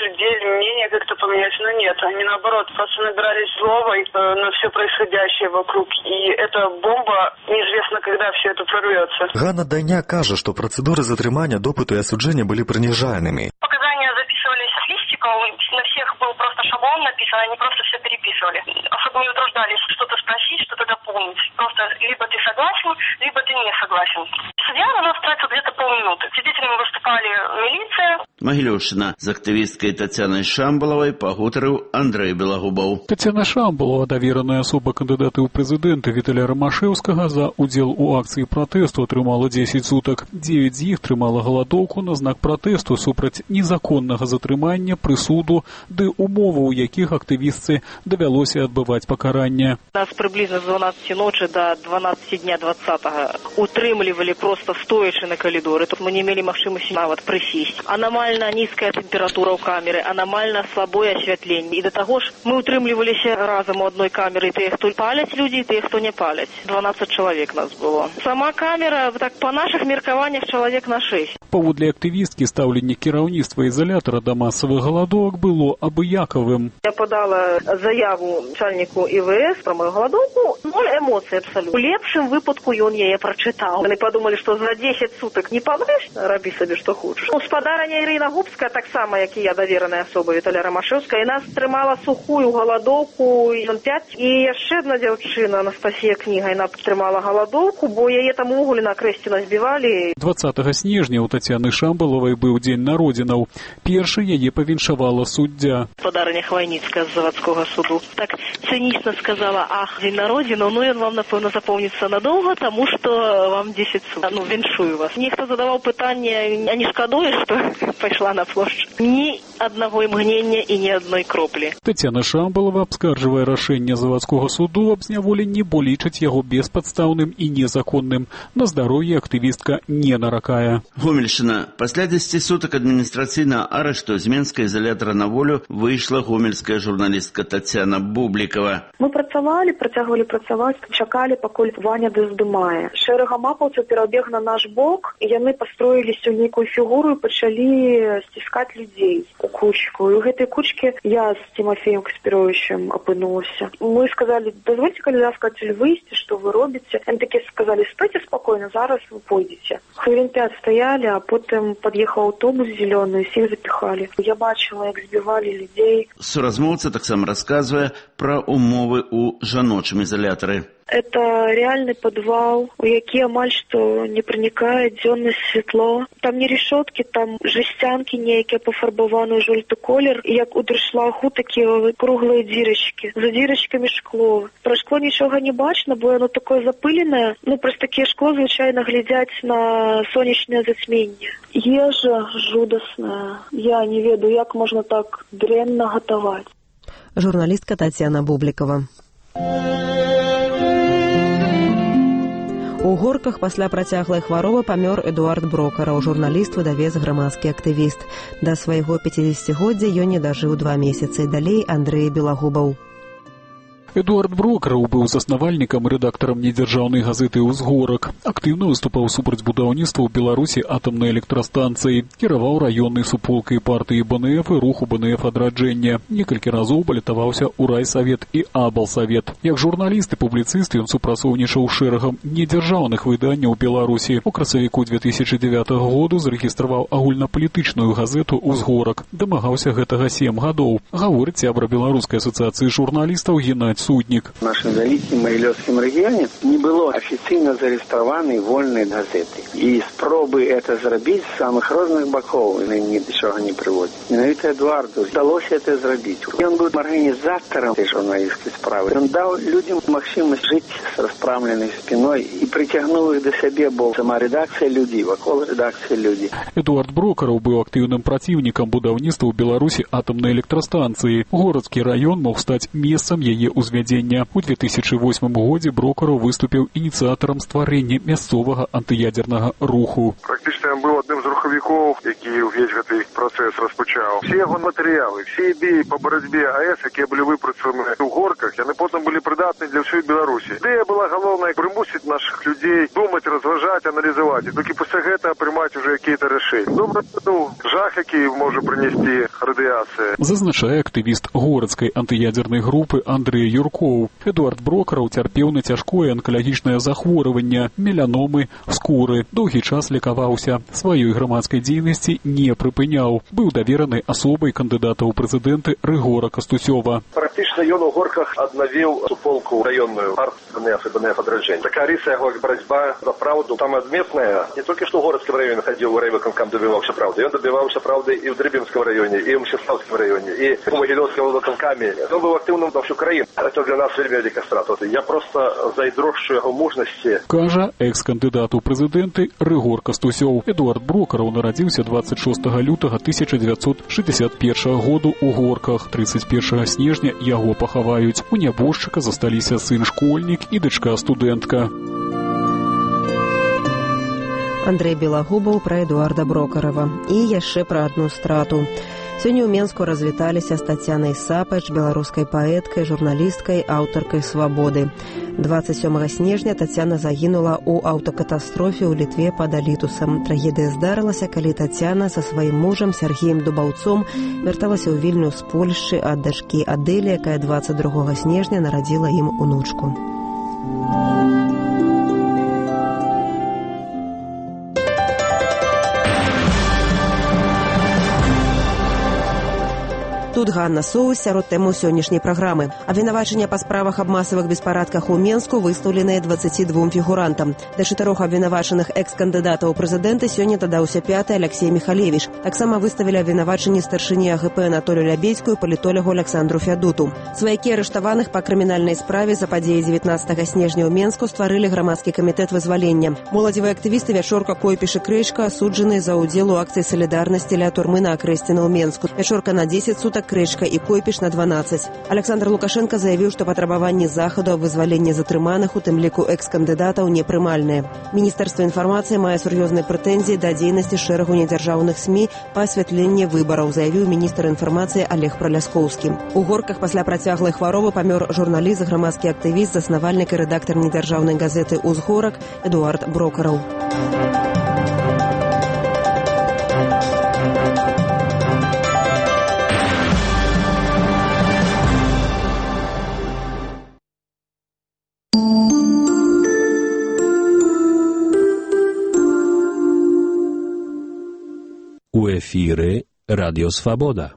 людей мнение как-то поменять, но нет. Они, наоборот, просто набирались злобой э, на все происходящее вокруг. И эта бомба, неизвестно, когда все это прорвется. Ганна Дайняк каже, што працэдуры затрымання, допыту і асуджэння былі прыніжальнымі. Показания записывались с листиков, на всех был просто шаблон написан, они просто все переписывали. Особо не утруждались что-то спросить, что-то дополнить. Просто либо ты согласен, либо ты не согласен. Судья на нас тратил где-то полминуты. Свидетелями выступали милиция. Магілёўшчына з актывісткай Тацянай Шамбалавай пагутарыў Андрэй Белагубаў. Тацяна Шамбалава, давераная асоба кандыдата ў прэзідэнты Віталя Рамашэўскага, за удзел у акцыі пратэсту атрымала дзесяць сутак. дзевяць з іх трымала галадоўку на знак пратэсту супраць незаконнага затрымання, прысуду ды умоваў, у якіх актывістцы давялося адбываць пакаранне. Нас прыблізна з дванаццаці ночы да дванаццаці дня двадцатага утрымлівалі просто стоячы на калідоры. Тут мы не мелі магчымасці нават прысесці. Анамальна нізкая тэмпература ў камеры, анамальна слабое асвятленне. І да таго ж мы утрымліваліся разам у адной камеры, тыя, хто паляць людзі, тыя, хто не паляць. дванаццаць чалавек нас было. Сама камера, так па нашых меркаваннях, чалавек на шэсць. Паводле актывісткі, стаўленне кіраўніцтва ізалятара да масавых галадоўак было абыякавым. Я подала заяву начальніку І В С пра мою галадоўку, ноль эмоцый абсалютна. У лепшым выпадку ён яе прачытаў. Яны падумалі, што за дзесяць сутак не памреш, рабі сабе што хочаш. Гаспадарыня Ірына Губская, таксама, як і я, давераная асоба Віталя Рамашэўская, і нас трымала сухую галадоўку ён пяць. І яшчэ адна дзяўчына, Анастасія Кніга, яна трымала галадоўку, бо яе там увогуле на крэсце назбівалі. дваццатага снежня ў Тацяны Шамбалавай быў дзень народзінаў. Першы яе павіншавала суддзя. Гаспадарыня Хвайніцкая з завадскога суду так цынічна сказала: ах, дзень народзінаў, ну ён вам, напэўна, запомніцца надоўга, таму што вам дзесяць сутак. Ну, віншую вас. Нехто задаваў пытанне, а не шкадуеш, што пайшла на плошчу? Ні аднаго імгнення і ні адной кроплі. Тацяна Шамбалава абскарджвае рашэнне завадскога суду аб зняволенні, бо лічыць яго беспадстаўным і незаконным. На здароўе актывістка не наракае. Гомельшчына. Пасля дзесяці сутак адміністрацыйнага арышту з Менска ізалятара на волю выйшла гомельская журналістка Тацяна Бублікава. Мы працавалі, працягвалі працаваць, чакалі, пакуль Ваня даздымае. Шэрага мапаўцаў перабег на наш бок, і яны пастроіліся ў нейкую фігуру і пачалі сціскаць людзей у кучку. І ў гэтай кучкі я з Тимофеем Каспіровичем апынулася. Мы сказалі: дазвольце, калі ласка, адсюль выйсці, што вы робіце? Яны такі сказалі: стойце спакойна, зараз вы пойдзеце. Хвілін пяць стаялі, а потым пад'ехаў аўтобус зелёны, всіх запіхалі. Я бачыла, як збівалі людзей. Суразмоўца таксама расказвае пра умовы ў жаночым ізалятары. Это реальный подвал, у які амаль што не пранікае дзённае святло. Там не решетки, там жестянки нейкія пафарбаваны ў жолты колер, і як у дуршлагу такія круглыя дзірачкі. За дзірачкамі шкло. Пра шкло нічога не бачна, бо яно такое запыленае. Ну, праз такія шкло звычайна глядзяць на сонечнае зацьменне. Ежа жудасная. Я не ведаю, як можна так дрэнна гатаваць. Журналістка Тацяна Бублікава. У Горках пасля працяглай хваробы памёр Эдуард Брокараў, журналіст, выдавец, грамадскі актывіст. Да свайго пяцідзесяцігоддзя ён не дажыў два месяцы. Далей Андрэй Белагубаў. Эдуард Брокараў быў заснавальнікам і рэдактарам недзяржаўнай газеты «Узгорак». Актыўна выступаў супраць будаўніцтва ў Беларусі атамнай электрастанцыі. Кіраваў раённай суполкай партыі Б Н Ф і руху Б Н Ф адраджэння. Некалькі разоў балятаваўся ў райсавет і аблсавет. Як журналіст і публіцыст ён супрацоўнічаў шэрагам недзяржаўных выданняў Беларусі. У красавіку две тысячы дзевятага году зарэгістраваў агульнапалітычную газету «Узгорак». Дамагаўся гэтага сем гадоў. Гаворыць сябра Беларускай асацыяцыі журналістаў Геннадзь Суднік. В нашем Галицкім Магілёўскім рэгіёне не было афіцыйна зарэгістраванай вольнай газеты. І спробы это зрабіць з самых розных бакоў ні да чага не прыводзяць. Менавіта Эдуарду удалося это зрабіць. Ён быў арганізатарам этой журналісцкай справы. Ён даў людзям магчымасць жыць з распрамленай спіной і прыцягнуў іх да сябе, бо сама рэдакцыя людзей, вакол рэдакцыі людзей. Эдуард Брокараў быў актыўным праціўнікам будаўніцтва ў Беларусі атамнай электрастанцыі. Городскі раён мог стаць месцам яе ўзвядзення. У две тысячы восьмым годзе Брокараў выступіў ініцыятарам стварэння мясцовага антыядзернага руху. Практычна ён быў адным з рухавікоў сілавікоў, які ўвесь гэты працэс распачаў. Все яго матэрыялы, все ідэі па барацьбе АЭС, якія былі выпрацаваны ў горках, яны потым былі прыдатны для ўсёй Беларусі. Ідэя была галоўная прымусіць нашых людзей думаць, разважаць, аналізаваць, і толькі пасля гэтага прымаць уже якія-то рашэнні. Добра, ну, жах, які можа прынесці радыяцыя. Зазначае актывіст горадскай антыядзернай групы Андрэй Юркоў. Эдуард Брокараў цярпеў на цяжкое анкалагічнае захворванне, меланомы, скуры. Доўгі час лекаваўся. Сваёй грамадскай дзейнасці не прыпыняў. Быў давераны асобай кандыдата ў прэзідэнты Рыгора Кастусёва. Практычна ён у горках аднавіў суполку раённую БНФ і БНФ адраджэння. Такая рыса яго барацьба за праўду там адметная. Не толькі што ў горадскім раёне хадзіў у райвыканкам, дабіваўся праўды. Ён дабіваўся праўды і ў Дрыбінскім раёне, і ў Мсціслаўскім раёне, і ў Магілёўскім выканкамі. Ён быў актыўным на всю краіну. Это для нас вельмі вяліка страта. Я проста зайздрошчу яго мужнасці. Кажа экс-кандыдат у прэзідэнты Рыгор Кастусёў. Эдуард Брокараў нарадзіўся дваццаць шостага лютага тысяча дзевяцьсот шэсцьдзесят першага году ў горках. трыццаць першага снежня яго пахаваюць. У нябожчыка засталіся сын-школьнік і дачка-студэнтка. Андрэй Белагубаў пра Эдуарда Брокарава. І яшчэ пра адну страту. Сёння ў Менску развіталіся з Тацянай Сапач, беларускай паэткай, журналісткай, аўтаркай «Свабоды». дваццаць сёмага снежня Тацяна загінула ў аўтакатастрофе ў Літве пад Алітусам. Трагедыя здарылася, калі Тацяна са сваім мужам Сергеем Дубаўцом вярталася ў Вільню з Польшчы ад дачкі Адэлі, якая дваццаць другога снежня нарадзіла ім унучку. Тут Ганна Соус сярод тэму сённяшняй праграмы. Абвінавачання па справах аб масавых беспарадках у Менску выстаўленыя дваццаці двум фігурантам. Да чатырох абвінавачаных экс-кандыдатаў у прэзідэнты сёння дадаўся пяты Алексей Михалевич. Таксама выставілі абвінавачанні старшыні АГП Анатолію Лябедзьку і палітолягу Александру Фядуту. Сваякі арыштаваных па крымінальнай справе за падзеі дзевятнаццатага снежня ў Менску стварылі грамадскі камітэт вызвалення. Моладзевыя актывісты Вячорка, Койпіш і Крэчка асуджаны за ўдзел у акцыі салідарнасці ля турмы на Акрэсціна ў Менску. Вячорка на дзесяць сутак, Крэчка і Койпіш на дванаццаць. Александр Лукашенко заявіў, што патрабаванні захаду аб вызваленні затрыманых, у тым ліку экс-кандыдатаў, непрымальныя. Міністэрства інфармацыі мае сур'ёзныя прэтэнзіі да дзейнасці шэрагу недзяржаўных СМІ па асвятленні выбараў, заявіў міністр інфармацыі Олег Праляскоўскі. У горках пасля працяглай хваробы памёр журналіст, грамадскі актывіст, заснавальнік і рэдактар недзяржаўнай газеты «Узгорак» Эдуард Брокараў. У эфіры Радіо Свабода.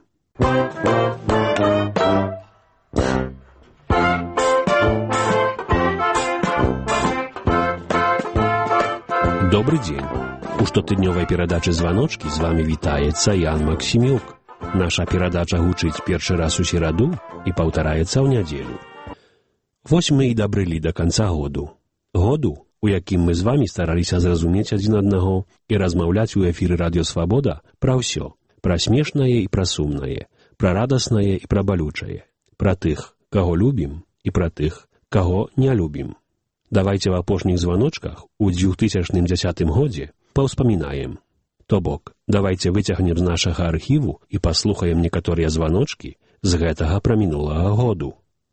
Добрый дзень. У штотыднёвай перадачы «Званочкі» з вами вітаецца Ян Максімюк. Наша перадача гучыць першы раз у сераду і паўтараецца ў нядзелю. Вось мы і дабрылі да канца году. Году, у якім мы з вами стараліся зразумець адзін аднаго і размаўляць у эфіры Радіо Свабода пра ўсё, пра смешнае і пра сумнае, пра радаснае і пра балючае, пра тых, каго любім, і пра тых, каго не любім. Давайце в апошніх званочках у двухтысячным дзесятым годзе паўспамінаем. То бок, давайце выцягнем з нашага архіву і паслухаем некаторыя званочкі з гэтага прамінулага году.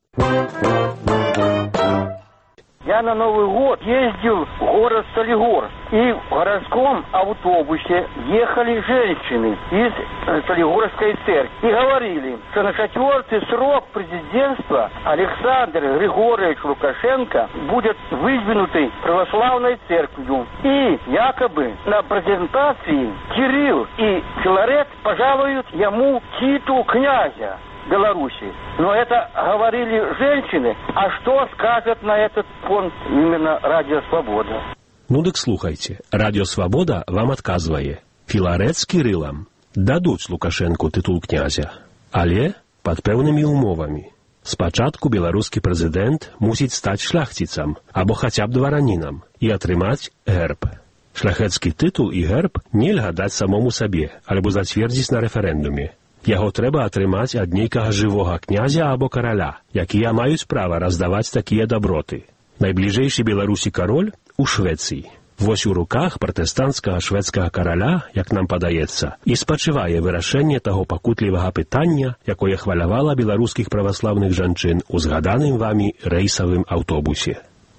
Я на Новый год ездил в город Солигорск, и в городском автобусе ехали женщины из Солигорской церкви и говорили, что на четвертый срок президентства Александр Григорьевич Лукашенко будет выдвинутый православной церковью. И якобы на презентации Кирилл и Филарет пожалуют ему титул князя Беларуси. Но это говорили женщины. А что скажет на этот фонд именно Радио Свобода? Ну дык слухайте, Радио Свобода вам отказывае. Філарет з Кірылам дадуць Лукашенку тытул князя, але пад пэўнымі умовамі. Спачатку беларускі прэзідэнт мусіць стаць шляхціцам або хаця б дваранінам і атрымаць герб. Шляхецкі тытул і герб нельга даць самому сабе альбо зацвердзіць на рэферэндуме. Яго трэба атрымаць ад нейкага жывога князя або караля, якія маюць права раздаваць такія даброты. Найбліжэйшы Беларусі кароль у Швецыі. Вось у руках пратэстанцкага шведскага караля, як нам падаецца, і спачывае вырашэнне таго пакутлівага пытання, якое хвалявала беларускіх праваслаўных жанчын у згаданым вамі рэйсавым аўтобусе.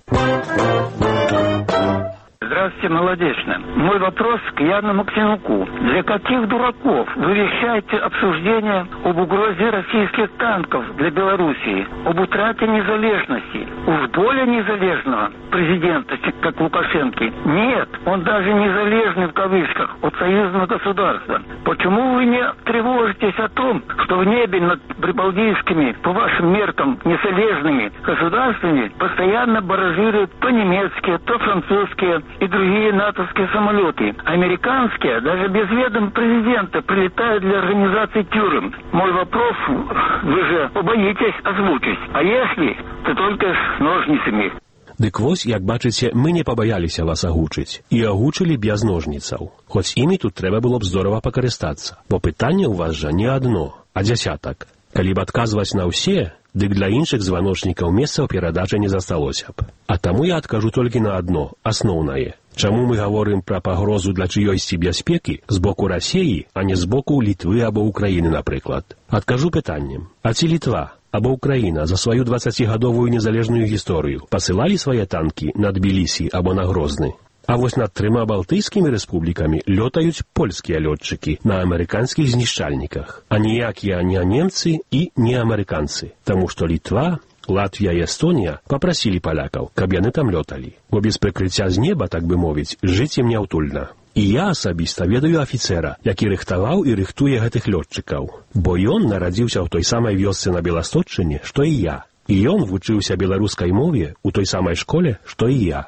Здравствуйте, молодечно. Мой вопрос к Яну Максимуку. Для каких дураков вы вещаете обсуждение об угрозе российских танков для Белоруссии, об утрате незалежности? Уж более незалежного президента, как Лукашенко, нет. Он даже незалежный, в кавычках, от союзного государства. Почему вы не тревожитесь о том, что в небе над прибалтийскими, по вашим меркам, незалежными государствами постоянно баражируют то немецкие, то французские и другие натовские самолеты. Американские, даже без ведома президента, прилетают для организации тюрем. Мой вопрос вы же побоитесь озвучить. А если, то только с ножницами. Дык вось, як бачыце, мы не пабаяліся вас агучыць. І агучылі без ножніцаў. Хоць імі тут трэба было б здорава пакарыстацца. Бо пытанне ў вас жа не адно, а дзясятак. Калі б адказваць на ўсе, дык для іншых званочнікаў месца ў перадачы не засталося б. А таму я адкажу толькі на адно, асноўнае. Чаму мы гаворым пра пагрозу для чыёйсьці бяспекі з боку Расіі, а не з боку Літвы або Украіны, напрыклад? Адкажу пытаннем. А ці Літва або Украіна за сваю дваццацігадовую незалежную гісторыю пасылалі свае танкі на Тбілісі або на Грозны? А вось над трыма балтыйскімі рэспублікамі лётаюць польскія лётчыкі на амерыканскіх знішчальніках, а ніякія не немцы і не амерыканцы, таму што Літва, Латвія і Эстонія папрасілі палякаў, каб яны там лёталі, бо без прыкрыцця з неба, так бы мовіць, жыць ім няўтульна. І я асабіста ведаю афіцэра, які рыхтаваў і рыхтуе гэтых лётчыкаў, бо ён нарадзіўся ў той самай вёсцы на Беласточчыне, што і я, і ён вучыўся беларускай мове ў той самай школе, што і я.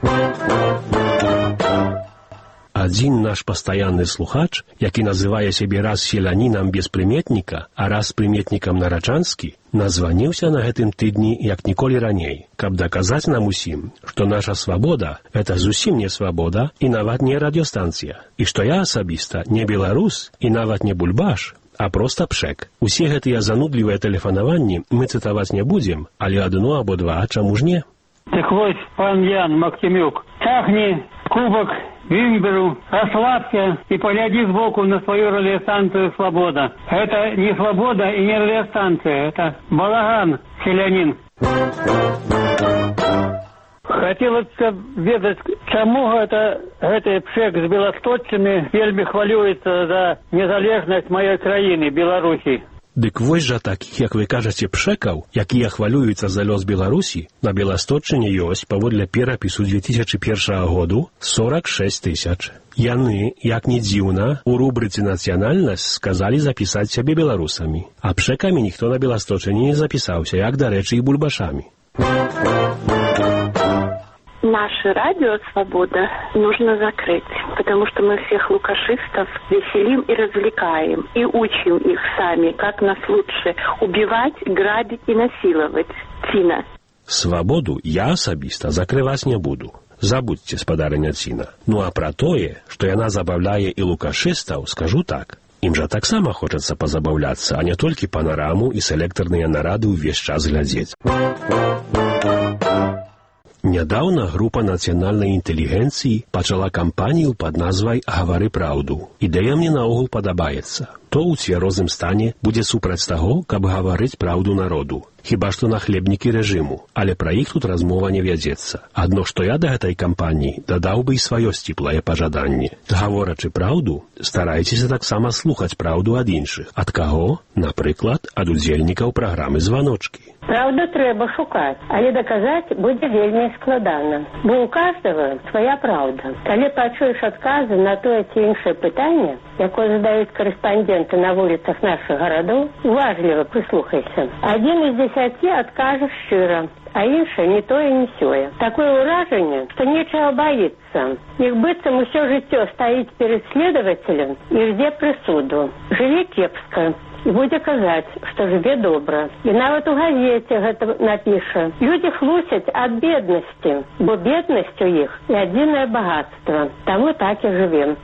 Адзін наш пастаянны слухач, які называе сябе раз селянінам без прыметніка, а раз прыметнікам нараджанскі, названіўся на гэтым тыдні як ніколі раней, каб даказаць нам усім, што наша свабода – гэта зусім не свабода і нават не радыёстанцыя, і што я асабіста не беларус і нават не бульбаш, а проста пшэк. Усе гэтыя занудлівыя тэлефанаванні мы цытаваць не будзем, але адно або два, чаму ж не? Так вось, пан Ян Максимюк, цягні кубок Вимберу, расслабься и погляди сбоку на свою радиостанцию «Свобода». Это не «Свобода» и не радиостанция, это балаган, селянин. Хотелось бы ведать, чему это, это пшек с Белосточчыны вельми хвалюется за незалежность моей краины, Беларуси. Дык вось жа такіх, як вы кажаце, пшэкаў, якія хвалююцца за лёс Беларусі, на Беласточчыне ёсць, паводле перапісу две тысячи першага году, сорок шесть тысяч. Яны, як не дзіўна, у рубрыцы «Нацыянальнасць» сказалі запісаць сябе беларусамі. А пшэкамі ніхто на Беласточчыне не запісаўся, як, дарэчы, і бульбашамі. Наше радио «Свобода» нужно закрыть, потому что мы всех лукашистов веселим и развлекаем, и учим их сами, как нас лучше убивать, грабить и насиловать. Ціна. «Свободу» я асабіста закрываць не буду. Забудьце, спадарыня Ціна. Ну а пра тое, што яна забаўляе і лукашыстаў, скажу так. Ім жа таксама хочацца пазабаўляцца, а не толькі панараму і селектарныя нарады ўвесь час глядзець. Нядаўна група нацыянальнай інтэлігенцыі пачала кампанію пад назвай «Гавары праўду». Ідэя мне наогул падабаецца. То ў цвярозым стане будзе супраць таго, каб гаварыць праўду народу. Хіба што нахлебнікі рэжыму, але пра іх тут размова не вядзецца. Адно што я да гэтай кампаніі дадаў бы і сваё сціплае пажаданне. Гаворачы праўду, старайцеся таксама слухаць праўду ад іншых. Ад каго? Напрыклад, ад удзельнікаў праграмы «Званочкі». Правду трэба шукаць, але даказаць будзе вельмі складана. Бо у кожнага свая праўда. Калі пачуеш адказы на тое ці іншае пытанне, якое задаюць корэспанденты на вуліцах нашых гарадоў, уважліва прыслухайся. Адзін з дзесяці адкажа шчыра, а іншы не тое, не сёе. Такое ўражанне, што нечага баіцца. Іх быццам усё жыццё стаіць перед следователем і ждзе прысуду. Жыве кепска. І будзе казаць, што жыве добра. І нават у газеце гэта напіша. Людзі хлусяць ад беднасці, бо беднасць у іх і адзінае багатства. Таму так і жывем.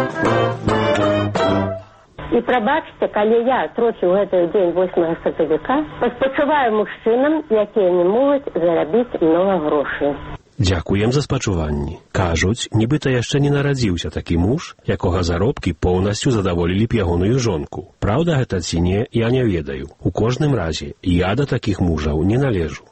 І прабачце, калі я трохі ў гэты дзень восьмага сакавіка паспачуваю мужчынам, якія не могуць зарабіць многа грошай. Дзякуем за спачуванні. Кажуць, нібыта яшчэ не нарадзіўся такі муж, якога заробкі поўнасцю задаволілі б ягоную жонку. Праўда гэта ці не, я не ведаю. У кожным разе, я да такіх мужаў не належу.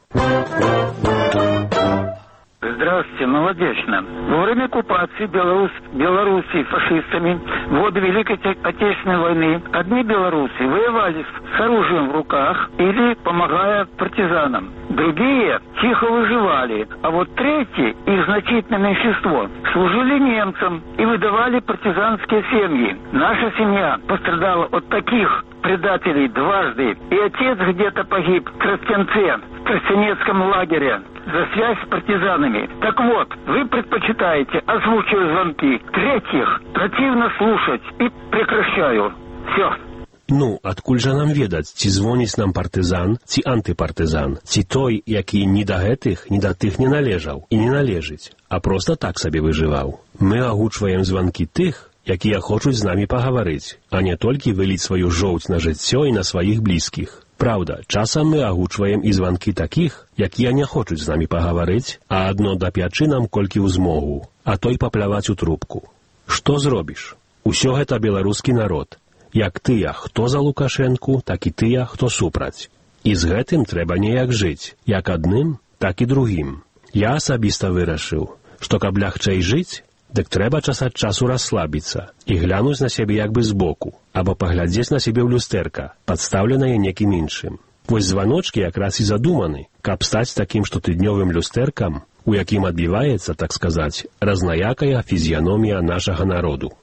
Здравствуйте, молодечно. Во время оккупации Беларусь, Белоруссии фашистами в годы Великой Отечественной войны одни белорусы воевали с оружием в руках или помогая партизанам. Другие тихо выживали, а вот третьи, их значительное меньшинство, служили немцам и выдавали партизанские семьи. Наша семья пострадала от таких предателей дважды, и отец где-то погиб в Тростянце, в Тростянецком лагере, за связь с партизанами. Так вот, вы предпочитаете, озвучивая звонки, третьих противно слушать и прекращаю. Все. Ну, адкуль жа нам ведаць, ці звоніць нам партызан, ці антыпартызан, ці той, які ні да гэтых, ні да тых не належаў і не належыць, а проста так сабе выжываў. Мы агучваем званкі тых, якія хочуць з намі пагаварыць, а не толькі выліць сваю жоўць на жыццё і на сваіх блізкіх. Праўда, часам мы агучваем і званкі такіх, якія не хочуць з намі пагаварыць, а адно дапячы нам колькі ў змогу, а той папляваць у трубку. Што зробіш? Усё гэта беларускі народ. Як тыя, хто за Лукашэнку, так і тыя, хто супраць. І з гэтым трэба неяк жыць, як адным, так і другім. Я асабіста вырашыў, што каб лягчэй жыць, дык трэба час ад часу расслабіцца і глянуць на сябе як бы збоку, або паглядзець на сябе ў люстэрка, падстаўленае некім іншым. Вось званочкі якраз і задуманы, каб стаць такім штотыднёвым люстэркам, у якім адбіваецца, так сказаць, разнаякая фізіяномія нашага народу.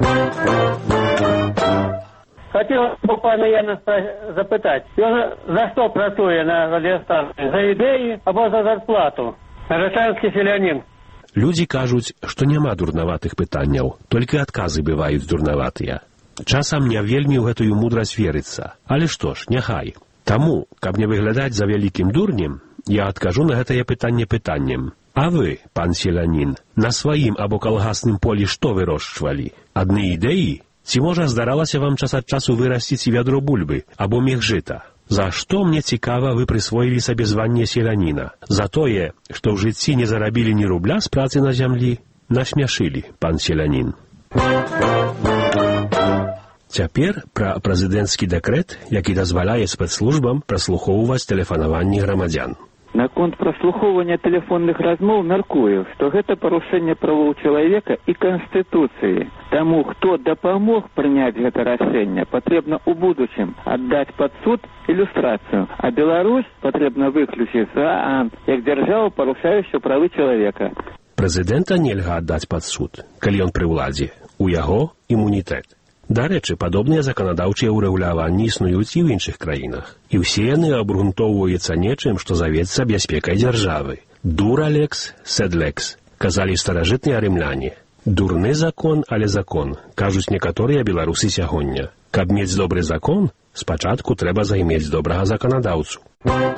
Хотел бы пана Яна запытать, ён за что працуе на радиостанции? За ідэі або за зарплату? Рашанский селянин. Людзі кажуць, што няма дурнаватых пытанняў, толькі адказы бываюць дурнаватыя. Часам не вельмі ў гэтую мудрасць верыцца, але што ж, няхай. Таму, каб не выглядаць за вялікім дурнем, я адкажу на гэтае пытанне пытаннем. А вы, пан селянін, на сваім або калгасным полі што вырошчвалі? Адны ідэі? Ці, можа, здаралася вам час ад часу вырасціць вядро бульбы або мех жыта? За што, мне цікава, вы прысвоілі сабе званне селяніна? За тое, што ў жыцці не зарабілі ні рубля з працы на зямлі? Насмяшылі, пан селянін. Цяпер пра прэзідэнцкі дэкрэт, які дазваляе спецслужбам праслухоўваць тэлефанаванні грамадзян. Наконт праслухоўвання тэлефонных размоў мяркую, што гэта парушэнне правоў чалавека і Канстытуцыі. Таму, хто дапамог прыняць гэта рашэнне, патрэбна ў будучым аддаць пад суд ілюстрацыю, а Беларусь патрэбна выключыць за як дзяржаву, парушаючую правы чалавека. Прэзідэнта нельга аддаць пад суд, калі ён пры ўладзе. У яго імунітэт. Дарэчы, падобныя заканадаўчыя ўрэгуляванні існуюць і ў іншых краінах. І ўсе яны абгрунтоўваюцца нечым, што завецца бяспекай дзяржавы. Дура лекс, сед лекс, казалі старажытныя рымляне. Дурны закон, але закон, кажуць некаторыя беларусы сягоння. Каб мець добры закон, спачатку трэба займець добрага заканадаўцу.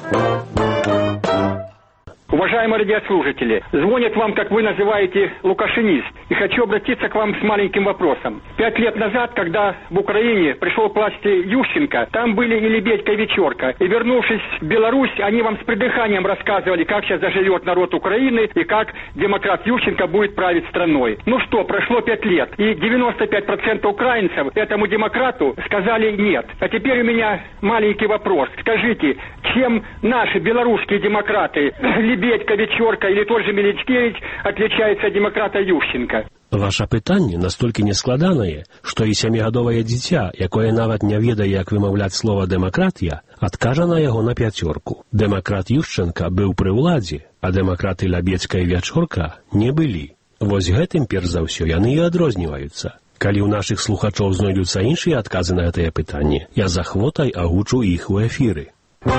Уважаемые радиослушатели, звонит вам, как вы называете, лукашинист. И хочу обратиться к вам с маленьким вопросом. Пять лет назад, когда в Украине пришел к власти Ющенко, там были и Лебедька, и Вечерка. И вернувшись в Беларусь, они вам с придыханием рассказывали, как сейчас заживет народ Украины и как демократ Ющенко будет править страной. Ну что, прошло пять лет, и девяносто пять процентов украинцев этому демократу сказали нет. А теперь у меня маленький вопрос. Скажите, чем наши белорусские демократы, Лебедька, Вечерка или тот же Меличкевич отличается от демократа Ющенко? Ваша пытанне настолькі нескладанае, што і сямігадовае дзіця, якое нават не ведае, як вымаўляць слова «дэмакратія», адкажа на яго на пяцёрку. Дэмакрат Ющенка быў пры ўладзе, а дэмакраты Лебедька і Вечорка не былі. Вось гэтым, перш за ўсё, яны і адрозніваюцца. Калі ў нашых слухачоў знойдуцца іншыя адказы на гэтае пытанне, я з ахвотай агучу іх у эфіры.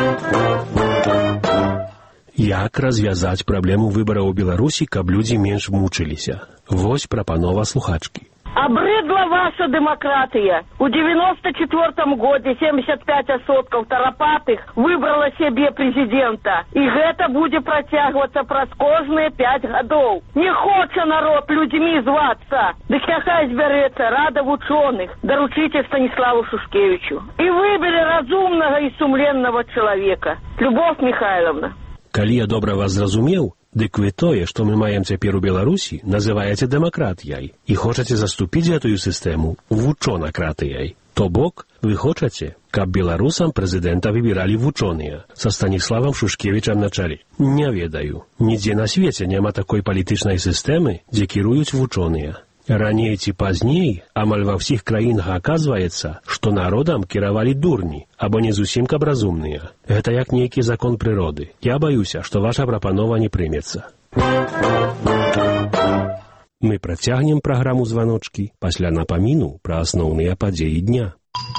Як развязаць праблему выбараў у Беларусі, каб людзі менш мучыліся? Вось прапанова слухачкі. Обрыдла ваша демократия. У девяносто четвёртом году семьдесят пять сотков тарапатых выбрала себе президента. И это будет протягиваться праз кожные пять годов. Не хоча народ людьми зваться. Дык няхай збярэцца рада вучоных. Доручите Станиславу Шушкевичу. И выбери разумного и сумленного человека. Любовь Михайловна. Калі я добра вас зразумеў, Дык вы тое, што мы маем цяпер у Беларусі, называеце дэмакратыяй і хочаце заступіць гэтую сістэму вучонакратыяй. То бок, вы хочаце, каб беларусам прэзідэнта выбіралі вучоныя са Станіславам Шушкевічам на чале. Не ведаю. Нідзе на свеце няма такой палітычнай сістэмы, дзе кіруюць вучоныя. Раней ці пазней, амаль ва ўсіх краінах аказваецца, што народам кіравалі дурні, або не зусім каб разумныя. Гэта як нейкі закон прыроды. Я баюся, што ваша прапанова не прымецца. Мы працягнем праграму «Званочкі» пасля напаміну пра асноўныя падзеі дня.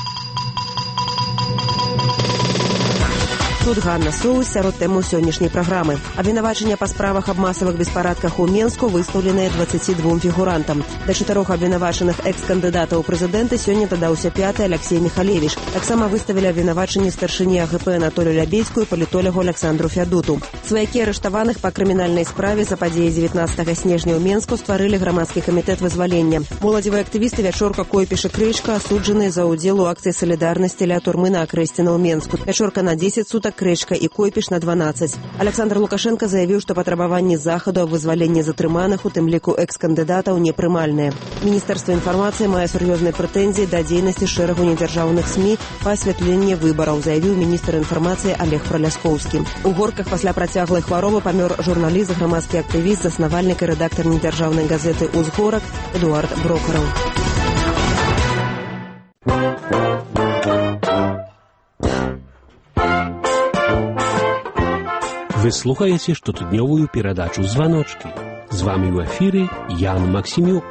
Тут Ганна Соус сярод тэму сённяшняй праграмы. Абвінавачанне па справах аб масавых беспарадках у Менску выстаўленыя дваццаці двум фігурантам. Да чатырох абвінавачаных экс-кандыдатаў у прэзідэнты сёння дадаўся пяты Алексей Михалевич. Таксама выставілі абвінавачанні старшыні АГП Анатолію Лябейскую і палітолягу Александру Фядуту. Сваякі арыштаваных па крымінальнай справе за падзеі дзевятнаццатага снежня ў Менску стварылі грамадскі камітэт вызвалення. Моладзевыя актывісты Вячорка, Койпіш і Крычка асуджаныя за ўдзел у акцыі салідарнасці ля турмы на Акрэсціна ў Менску. Вячорка на дзесяць сутак, Крычка і Койпіш на дванаццаць. Александр Лукашенко заявіў, што патрабаванні захаду аб вызваленні затрыманых, у тым ліку экс-кандыдатаў, непрымальныя. Міністэрства інфармацыі мае сур'ёзныя прэтэнзіі да дзейнасці шэрагу недзяржаўных СМІ па асвятленні выбараў, заявіў міністр інфармацыі Олег Праляскоўскі. У Горках пасля працяглай хваробы памёр журналіст, грамадскі актывіст, заснавальнік і рэдактар недзяржаўнай газеты «Узгорак» Эдуард Брокараў. Вы слухаеце штотыднёвую перадачу «Званочкі». З вамі ў эфіры Ян Максімюк.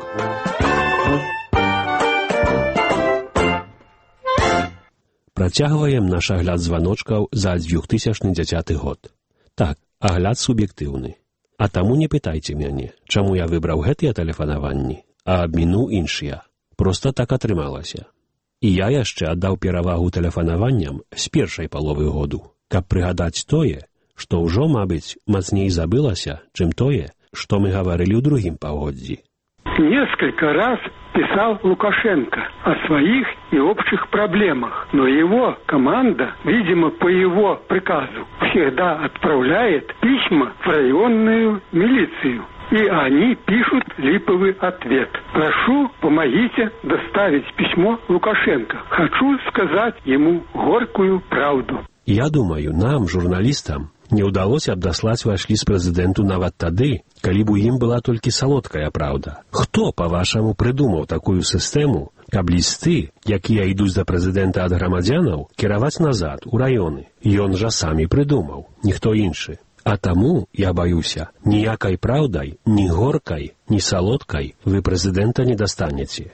Працягваем наш агляд званочкаў за двухтысячны дзясяты год. Так, агляд суб'ектыўны. А таму не пытайце мяне, чаму я выбраў гэтыя тэлефанаванні, а абмінуў іншыя. Проста так атрымалася. І я яшчэ аддаў перавагу тэлефанаванням з першай паловы году, каб прыгадаць тое, што ўжо, мабыць, мацней забылася, чым тое, што мы гаварылі ў другім паўгоддзі. Несколько раз писал Лукашенко о своих и общих проблемах, но его команда, видимо, по его приказу, всегда отправляет письма в районную милицию. И они пишут липовый ответ. Прошу, помогите доставить письмо Лукашенко. Хочу сказать ему горькую правду. Я думаю, нам, журналістам, не ўдалося б даслаць ваш ліст прэзідэнту нават тады, калі б у ім была толькі салодкая праўда. Хто, па-вашаму, прыдумаў такую сістэму, каб лісты, якія ідуць да прэзідэнта ад грамадзянаў, кіраваць назад, у раёны? Ён жа самі прыдумаў, ніхто іншы. А таму, я баюся, ніякай праўдай, ні горкай, ні салодкай вы прэзідэнта не дастанеце.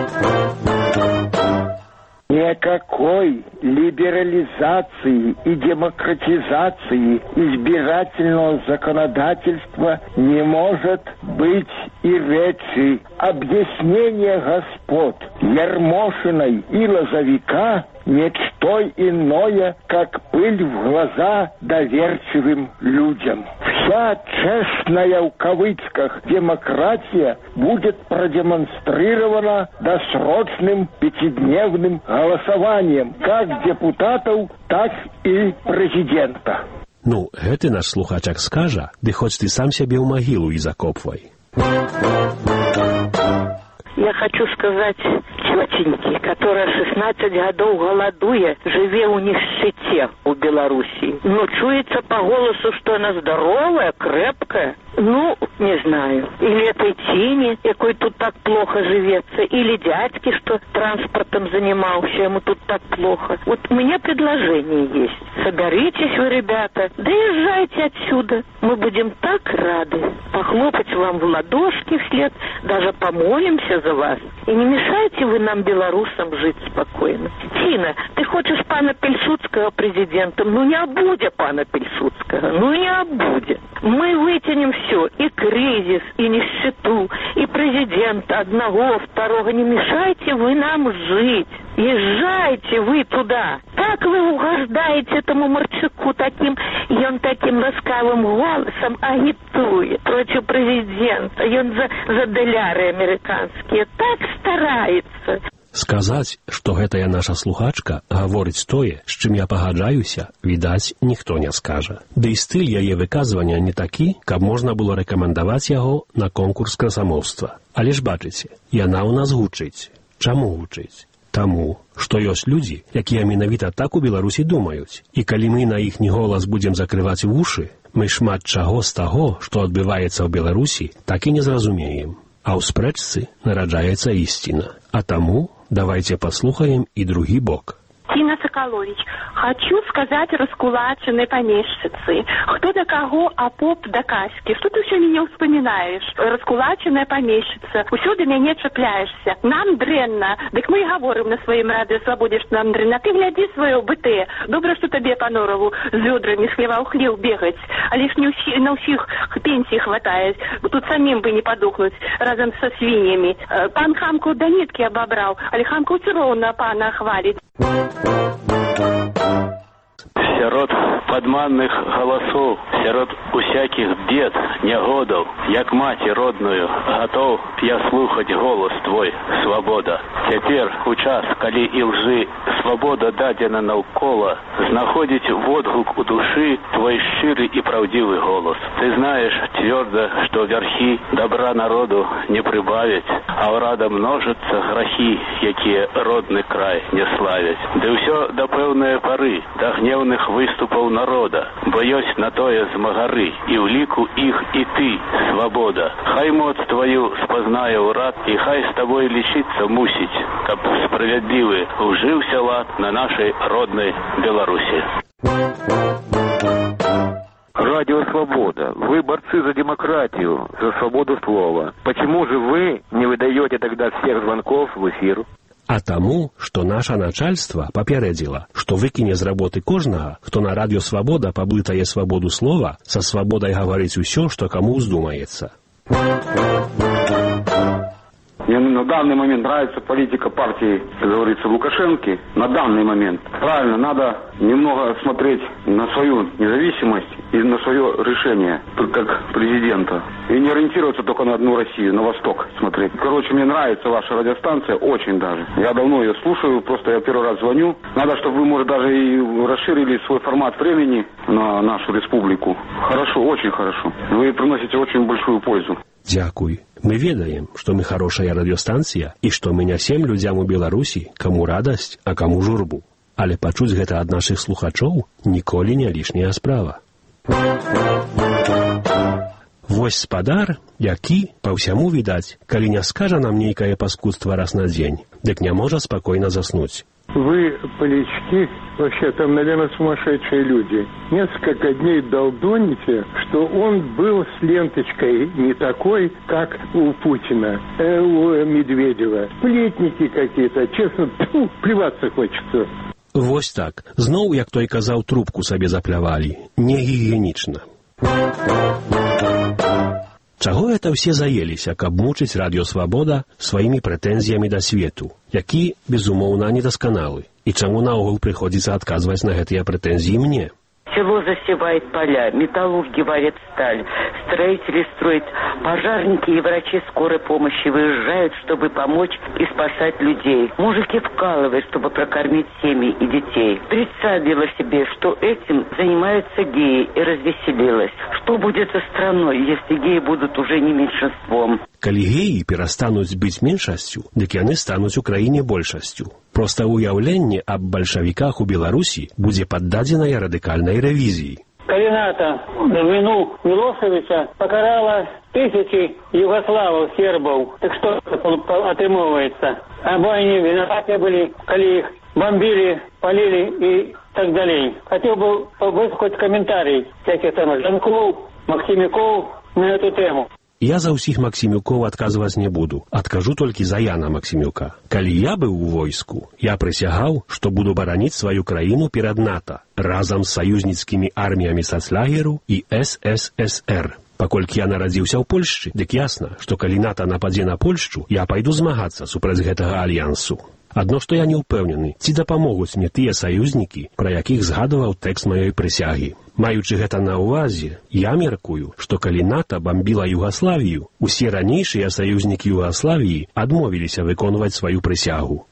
Никакой либерализации и демократизации избирательного законодательства не может быть и речи. Объяснение господ Ермошиной и Лозовика ничто иное, как пыль в глаза доверчивым людям. Вся честная, в кавычках, демократия будет продемонстрирована досрочным пятидневным голосованием как депутатов, так и президента. Ну, гэты наш слухачак скажа, ды хоць ты сам сябе ў магілу і закопвай. Я хочу сказать тетеньке, которая шестнадцать годов голодуя, живе у нищете у Белоруссии. Но чуется по голосу, что она здоровая, крепкая. Ну, не знаю. Или этой Тине, якой тут так плохо живется, или дядьке, что транспортом занимался, ему тут так плохо. Вот у меня предложение есть. Соберитесь вы, ребята, доезжайте отсюда. Мы будем так рады похлопать вам в ладошки вслед, даже помолимся за вас. И не мешайте вы нам, белорусам, жить спокойно. Тина, ты хочешь пана Пильсудского президентом? Ну не обудя пана Пильсудского, ну не обудя. Мы вытянем все, и кризис, и нищету, и президента одного, второго. Не мешайте вы нам жить. Езжайте вы туда. Так вы угождаете этому Марчуку таким, и он таким ласкавым голосом агитует против президента. И он за, за доллары американские так старается. Сказаць, што гэтая наша слухачка гаворыць тое, з чым я пагаджаюся, відаць, ніхто не скажа. Ды і стыль яе выказвання не такі, каб можна было рэкамендаваць яго на конкурс красамоўства. Але ж бачыце, яна ў нас гучыць. Чаму гучыць? Таму, што ёсць людзі, якія менавіта так у Беларусі думаюць. І калі мы на іхні голас будзем закрываць вушы, мы шмат чаго з таго, што адбываецца ў Беларусі, так і не зразумеем. А ў спрэчцы нараджаецца ісціна. А таму давайте послухаем и другі бок. Тина Соколович, хочу сказать раскулаченной помещице. Кто до кого, а поп до Каськи. Что ты все меня вспоминаешь? Раскулаченная помещица. Усюди меня чепляешься. Нам дренно. Так мы и говорим на своем радио «Свободе», что нам дренно. Ты гляди свое БТ. Добре, что тебе по Норову с ведрами с хлева у хлев бегать. А лишь не уси, на усих пенсии хватает. Тут самим бы не подохнуть разом со свиньями. Пан Хамку до нитки обобрал. Али Хамку все ровно пана хвалит. Сярод падманных галасоў, сярод усякіх бед, нягодаў, як маці родную, гатоў я слухаць голас твой, свабода. Цяпер, у час, калі і лжы свабода дадзена наўкола, знаходзіць водгук у душы твой шчыры і праўдзівы голас. Ты знаеш цвёрда, што вярхі добра народу не прыбавяць, а ўрада множацца грахі, якія родны край не славяць. Ды ўсё да пэўнае пары, да гневных выступаў народа, бо ёсць на тое змагары, і ў ліку іх і ты, свабода. Хай моц твою спазнае ўрад, і хай з табой лічыцца мусіць, каб справядлівы ужыўся лад на нашай роднай Беларусі. Радио «Свобода». Вы борцы за демократию, за свободу слова. Почему же вы не выдаете тогда всех звонков в эфир? А таму, што наша начальства папярэдзіла, што выкіне з работы кожнага, хто на радыё «Свабода» паблытае свабоду слова са свабодай гаварыць усё, што каму ўздумаецца. Мне на данный момент нравится политика партии, как говорится, Лукашенко. На данный момент. Правильно, надо немного смотреть на свою независимость и на свое решение, как президента. И не ориентироваться только на одну Россию, на восток смотреть. Короче, мне нравится ваша радиостанция, очень даже. Я давно ее слушаю, просто я первый раз звоню. Надо, чтобы вы, может, даже и расширили свой формат времени на нашу республику. Хорошо, очень хорошо. Вы приносите очень большую пользу. Дзякуй. Мы ведаем, што мы хорошая радыёстанцыя і што мы нясем людзям у Беларусі, каму радасць, а каму журбу. Але пачуць гэта ад нашых слухачоў ніколі не лішняя справа. Вось спадар, які, па ўсяму відаць, калі не скажа нам нейкае паскудства раз на дзень, дык не можа спакойна заснуць. Вы, полячки, вообще там, наверное, сумасшедшие люди. Несколько дней долдоните, что он был с ленточкой не такой, как у Путина, э, у Медведева. Сплетники какие-то, честно, тьфу, плеваться хочется. Вось так. Зноў, як той казаў, трубку сабе заплявалі. Не гігіенічна. Чаго это ўсе заеліся, каб мучыць радыё «Свабода» сваімі прэтэнзіямі да свету, які, безумоўна, недасканалы? І чаму наогул прыходзіцца адказваць на гэтыя прэтэнзіі мне? Село засевает поля, металлурги варят сталь, строители строят, пожарники и врачи скорой помощи выезжают, чтобы помочь и спасать людей. Мужики вкалывают, чтобы прокормить семьи и детей. Представила себе, что этим занимаются геи, и развеселилась. Что будет со страной, если геи будут уже не меньшинством? Калі геі перастануць быць меншасцю, дык яны стануць у краіне большасцю. Проста ўяўленне аб бальшавіках у Беларусі будзе паддадзенае радыкальнай рэвізіі. Каліната вину Милошевича покарала тысячи югославов, сербов. Так что отрымывается? Або они виноваты были, коли их бомбили, полили и так далее. Хотел бы выслушать комментарий всяких там Жанков, Максимюков на эту тему. Я за ўсіх Максімюкоў адказваць не буду. Адкажу толькі за Яна Максімюка. Калі я быў у войску, я прысягаў, што буду бараніць сваю краіну перад НАТО разам з саюзніцкімі арміямі сацлагеру і эс эс эс эр. Паколькі я нарадзіўся ў Польшчы, дык ясна, што калі НАТО нападзе на Польшчу, я пайду змагацца супраць гэтага альянсу. Адно, што я не ўпэўнены, ці дапамогуць мне тыя саюзнікі, пра якіх згадваў тэкст маёй прысягі. Маючы гэта на ўвазе, я меркую, што калі НАТО бамбіла Югаславію, усе ранейшыя саюзнікі Югаславіі адмовіліся выконваць сваю прысягу.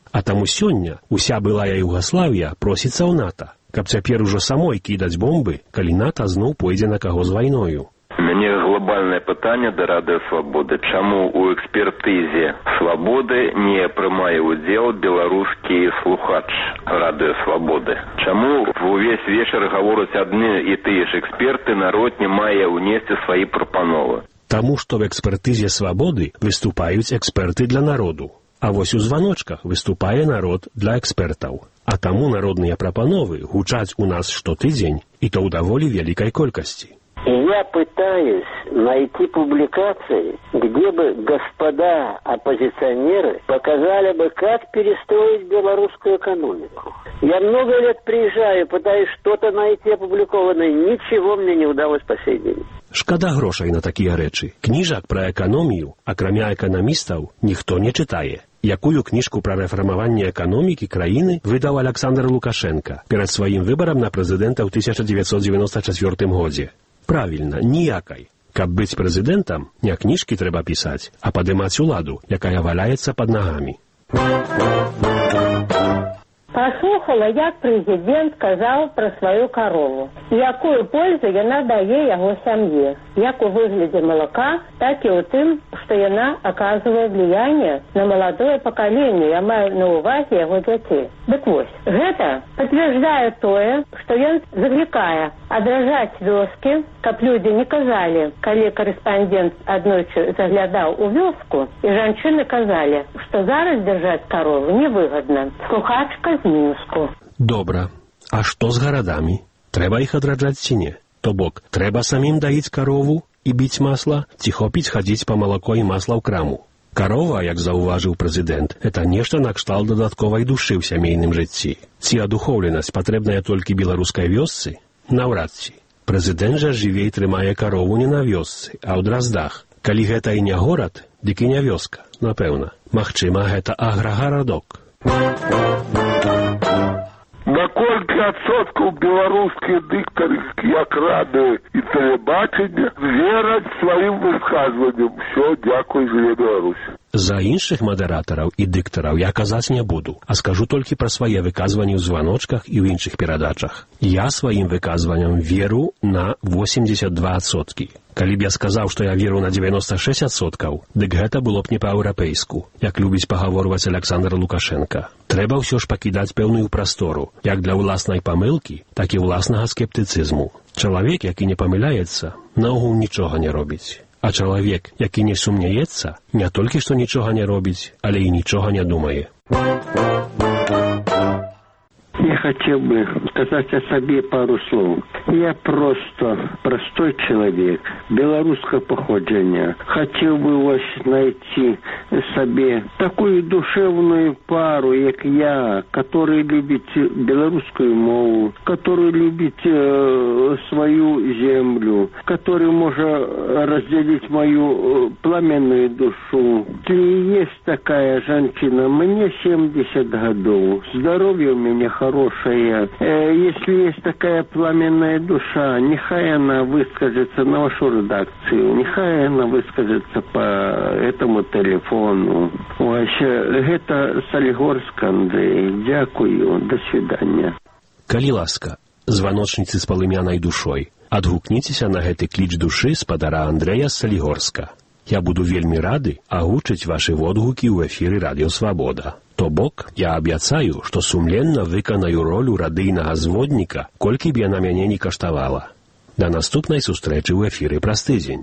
А таму сёння уся былая Югаславія просіцца ў НАТО, каб цяпер ужо самой кідаць бомбы, калі НАТО зноў пойдзе на каго з вайною. У мяне глобальнае пытанне да Радыё Свабоды. Чаму ў экспертызе Свабоды не прымае ўдзел беларускі слухач Радыё Свабоды? Чаму увесь вечар гавораць адны і тыя ж эксперты, народ не мае ўнесці свае прапановы? Таму што ў экспертызе Свабоды выступаюць эксперты для народу. А вось у званочках выступае народ для экспертаў. А таму народныя прапановы гучаць у нас штотыдзень, і то ў даволі вялікай колькасці. Я пытаюсь найти публикации, где бы господа оппозиционеры показали бы, как перестроить белорусскую экономику. Я много лет приезжаю, пытаюсь что-то найти опубликованное, ничего мне не удалось по сей день. Шкада грошай на такія рэчы. Кніжак пра эканомію, акрамя эканамістаў, ніхто не чытае. Якую кніжку пра рэфармаванне эканомікі краіны выдаў Александр Лукашенко перад сваім выбарам на прэзідэнта ў тысяча дзевяцьсот дзевяноста чацвёртым годзе? Правільна, ніякай. Каб быць прэзідэнтам, не кніжкі трэба пісаць, а падымаць уладу, якая валяецца пад нагамі. Послухала, як прэзідэнт казаў пра сваю карову, і якую пользу яна дае яго сям'і, як у выглядзе малака, так і ў тым, што яна аказвае влияние на маладое пакаленне, я маю на увазе яго дзяцей. Дык вось, гэта пацвярджае тое, што ён заклікае адражаць вёскі, каб людзі не казалі, калі корэспандэнт аднойчы заглядаў у вёску, і жанчыны казалі, што зараз дзяржаць карову невыгадна. Слухачка з Мінску. Добра. А што з гарадамі? Трэба іх адраджаць ці не? То бок, трэба самім даіць карову і біць масла, ці хопіць хадзіць па малако і масла ў краму? Карова, як заўважыў прэзідэнт, это нешта накшталт дадатковай душы ў сямейным жыцці. Ці адухоўленасць патрэбная толькі беларускай вёсцы? Наўрад ці. Прэзідэнт жа жывей трымае карову не на вёсцы, а ў Драздах. Калі гэта і не горад, дык і не вёска, напэўна. Магчыма, гэта аграгарадок. На колькі адсоткаў беларускія дыктары, як радыё і тэлебачанне, вераць сваім высказванням. Усё, дзякуй, жыве Беларусь. За іншых мадэратараў і дыктараў я казаць не буду, а скажу толькі пра свае выказванні ў званочках і ў іншых перадачах. Я сваім выказванням веру на восемьдесят два адсоткі. Калі б я сказаў, што я веру на девяносто шесть адсоткаў, дык гэта было б не па-еўрапейску, як любіць пагаворваць Александр Лукашенко. Трэба ўсё ж пакідаць пэўную прастору, як для ўласнай памылкі, так і ўласнага скептыцызму. Чалавек, які не памыляецца, наогул нічога не робіць. А чалавек, які не сумняецца, не толькі што нічога не робіць, але і нічога не думае. Я хотел бы сказать о себе пару слов. Я просто простой человек, белорусского походжения. Хотел бы вас найти себе такую душевную пару, как я, который любит белорусскую мову, который любит э, свою землю, который может разделить мою пламенную душу. Если есть такая женщина, мне семьдесят годов, здоровье у меня хорошее. Хорошая. Если есть такая пламенная душа, нехай она выскажется на вашу редакцию, нехай она выскажется по этому телефону. Вообще, это Солигорск, Андрей. Дякую. До свидания. Калі ласка, званочніцы з палымянай душой, адгукніцеся на гэты кліч душы спадара Андрэя з Салігорска. Я буду вельмі рады агучыць вашы водгукі ў эфіры Радыё Свабода. То бок, я абяцаю, што сумленна выканаю ролю радыйнага зводніка, колькі б яна мяне не каштавала. Да наступнай сустрэчы ў эфіры праз тыдзень.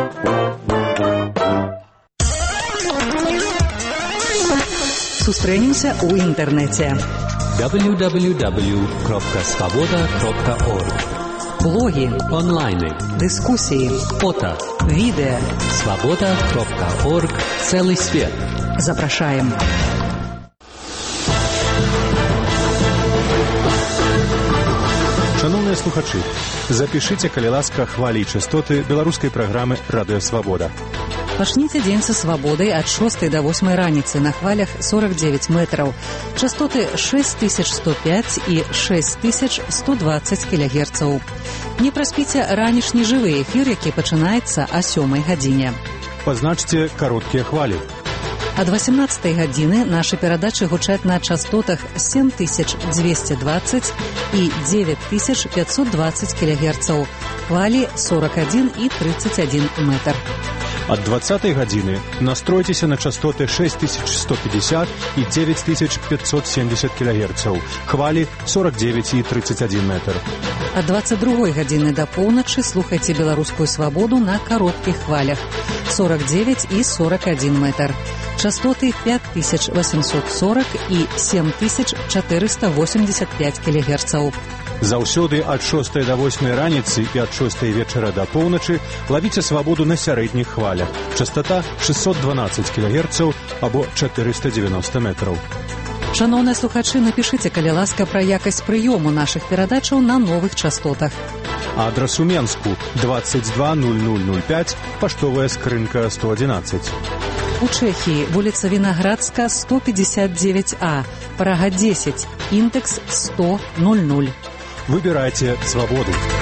Сустрэнемся ў інтэрнэце. дабл ю дабл ю дабл ю кропка свабода кропка орг. Блоги, онлайны, дискуссии, фото, видео. свобода кропка орг. Целый свет. Запрашаем. Шановныя слухачы, запішыце, калі ласка, хвалі і частоты беларускай праграмы «Радыё Свабода». Пачніце дзень са свабодай ад шостай да восьмай раніцы на хвалях сорок девять метраў. Частоты шесть тысяч сто пять і шесть тысяч сто двадцать кілогерцаў. Не праспіце ранішні жывы эфір, які пачынаецца о сёмай гадзіне. Пазначце кароткія хвалі. Ад восемнадцатай гадзіны нашы перадачы гучаць на частотах сем тысяч дзвесце дваццаць і дзевяць тысяч пятьсот двадцать кілогерцаў, хвалі сорок один і тридцать один метр. Ад двадцатай гадзіны настройцеся на частоты шесть тысяч сто пятьдесят и девять тысяч пятьсот семьдесят килогерцаў, хвалі сорок девять и тридцать один метр. Ад двадцать другой гадзіны да поўначы слухайце беларускую свабоду на кароткіх хвалях сорок девять и сорок один метр. Частоты пять тысяч восемьсот сорок и семь тысяч четыреста восемьдесят пять килогерцаў. Заўсёды ад шостай да восьмай раніцы і ад шостай вечара да поўначы лавіце свабоду на сярэдніх хвалях. Частота шестьсот двенадцать килогерцаў або четыреста девяносто метраў. Шановныя слухачы, напішыце, калі ласка, пра якасць прыёму нашых перадачаў на новых частотах. Адрас у Менску двадцать два ноль ноль ноль пять, паштовая скрынка сто одиннадцать. У Чэхіі вуліца Вінаградска сто пятьдесят девять А, Прага десять, індекс сто ноль ноль. Выбирайте свободу.